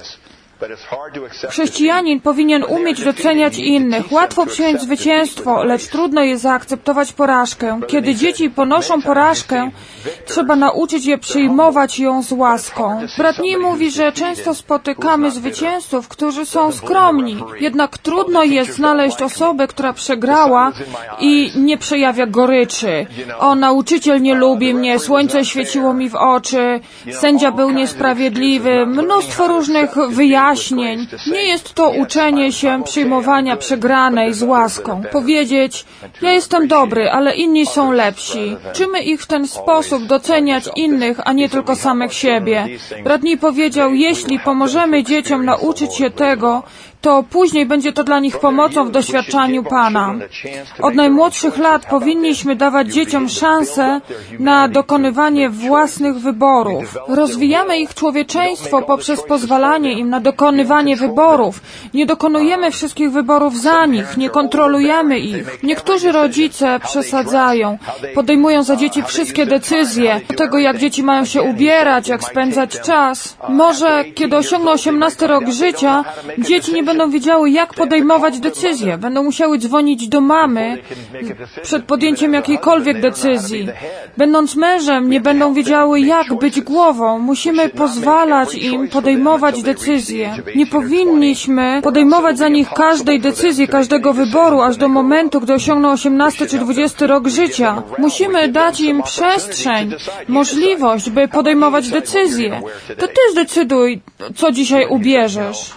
Chrześcijanin powinien umieć doceniać innych. Łatwo przyjąć zwycięstwo, lecz trudno jest zaakceptować porażkę. Kiedy dzieci ponoszą porażkę, trzeba nauczyć je przyjmować ją z łaską. Brat Nii mówi, że często spotykamy zwycięzców, którzy są skromni. Jednak trudno jest znaleźć osobę, która przegrała i nie przejawia goryczy. O, nauczyciel nie lubi mnie, słońce świeciło mi w oczy, sędzia był niesprawiedliwy, mnóstwo różnych wyjaśnień. Nie jest to uczenie się przyjmowania przegranej z łaską. Powiedzieć, ja jestem dobry, ale inni są lepsi. Uczymy ich w ten sposób doceniać innych, a nie tylko samych siebie. Brat Nii powiedział, jeśli pomożemy dzieciom nauczyć się tego, to później będzie to dla nich pomocą w doświadczaniu Pana. Od najmłodszych lat powinniśmy dawać dzieciom szansę na dokonywanie własnych wyborów. Rozwijamy ich człowieczeństwo poprzez pozwalanie im na dokonywanie wyborów. Nie dokonujemy wszystkich wyborów za nich, nie kontrolujemy ich. Niektórzy rodzice przesadzają, podejmują za dzieci wszystkie decyzje, do tego jak dzieci mają się ubierać, jak spędzać czas. Może kiedy osiągną osiemnasty rok życia, dzieci nie będą wiedziały, jak podejmować decyzje. Będą musiały dzwonić do mamy przed podjęciem jakiejkolwiek decyzji. Będąc mężem, nie będą wiedziały, jak być głową. Musimy pozwalać im podejmować decyzje. Nie powinniśmy podejmować za nich każdej decyzji, każdego wyboru, aż do momentu, gdy osiągną osiemnasty czy dwudziesty rok życia. Musimy dać im przestrzeń, możliwość, by podejmować decyzje. To ty zdecyduj, co dzisiaj ubierzesz.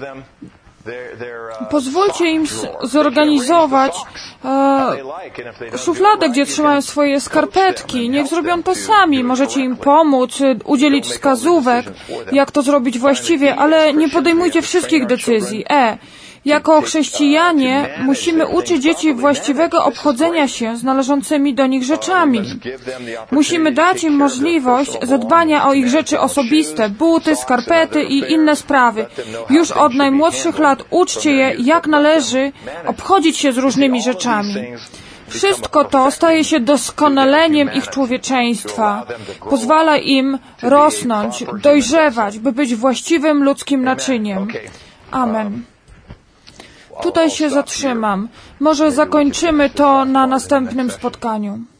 Pozwólcie im zorganizować e, szufladę, gdzie trzymają swoje skarpetki. Niech zrobią to sami. Możecie im pomóc, udzielić wskazówek, jak to zrobić właściwie, ale nie podejmujcie wszystkich decyzji. E. Jako chrześcijanie musimy uczyć dzieci właściwego obchodzenia się z należącymi do nich rzeczami. Musimy dać im możliwość zadbania o ich rzeczy osobiste, buty, skarpety i inne sprawy. Już od najmłodszych lat uczcie je, jak należy obchodzić się z różnymi rzeczami. Wszystko to staje się doskonaleniem ich człowieczeństwa. Pozwala im rosnąć, dojrzewać, by być właściwym ludzkim naczyniem. Amen. Tutaj się zatrzymam. Może zakończymy to na następnym spotkaniu.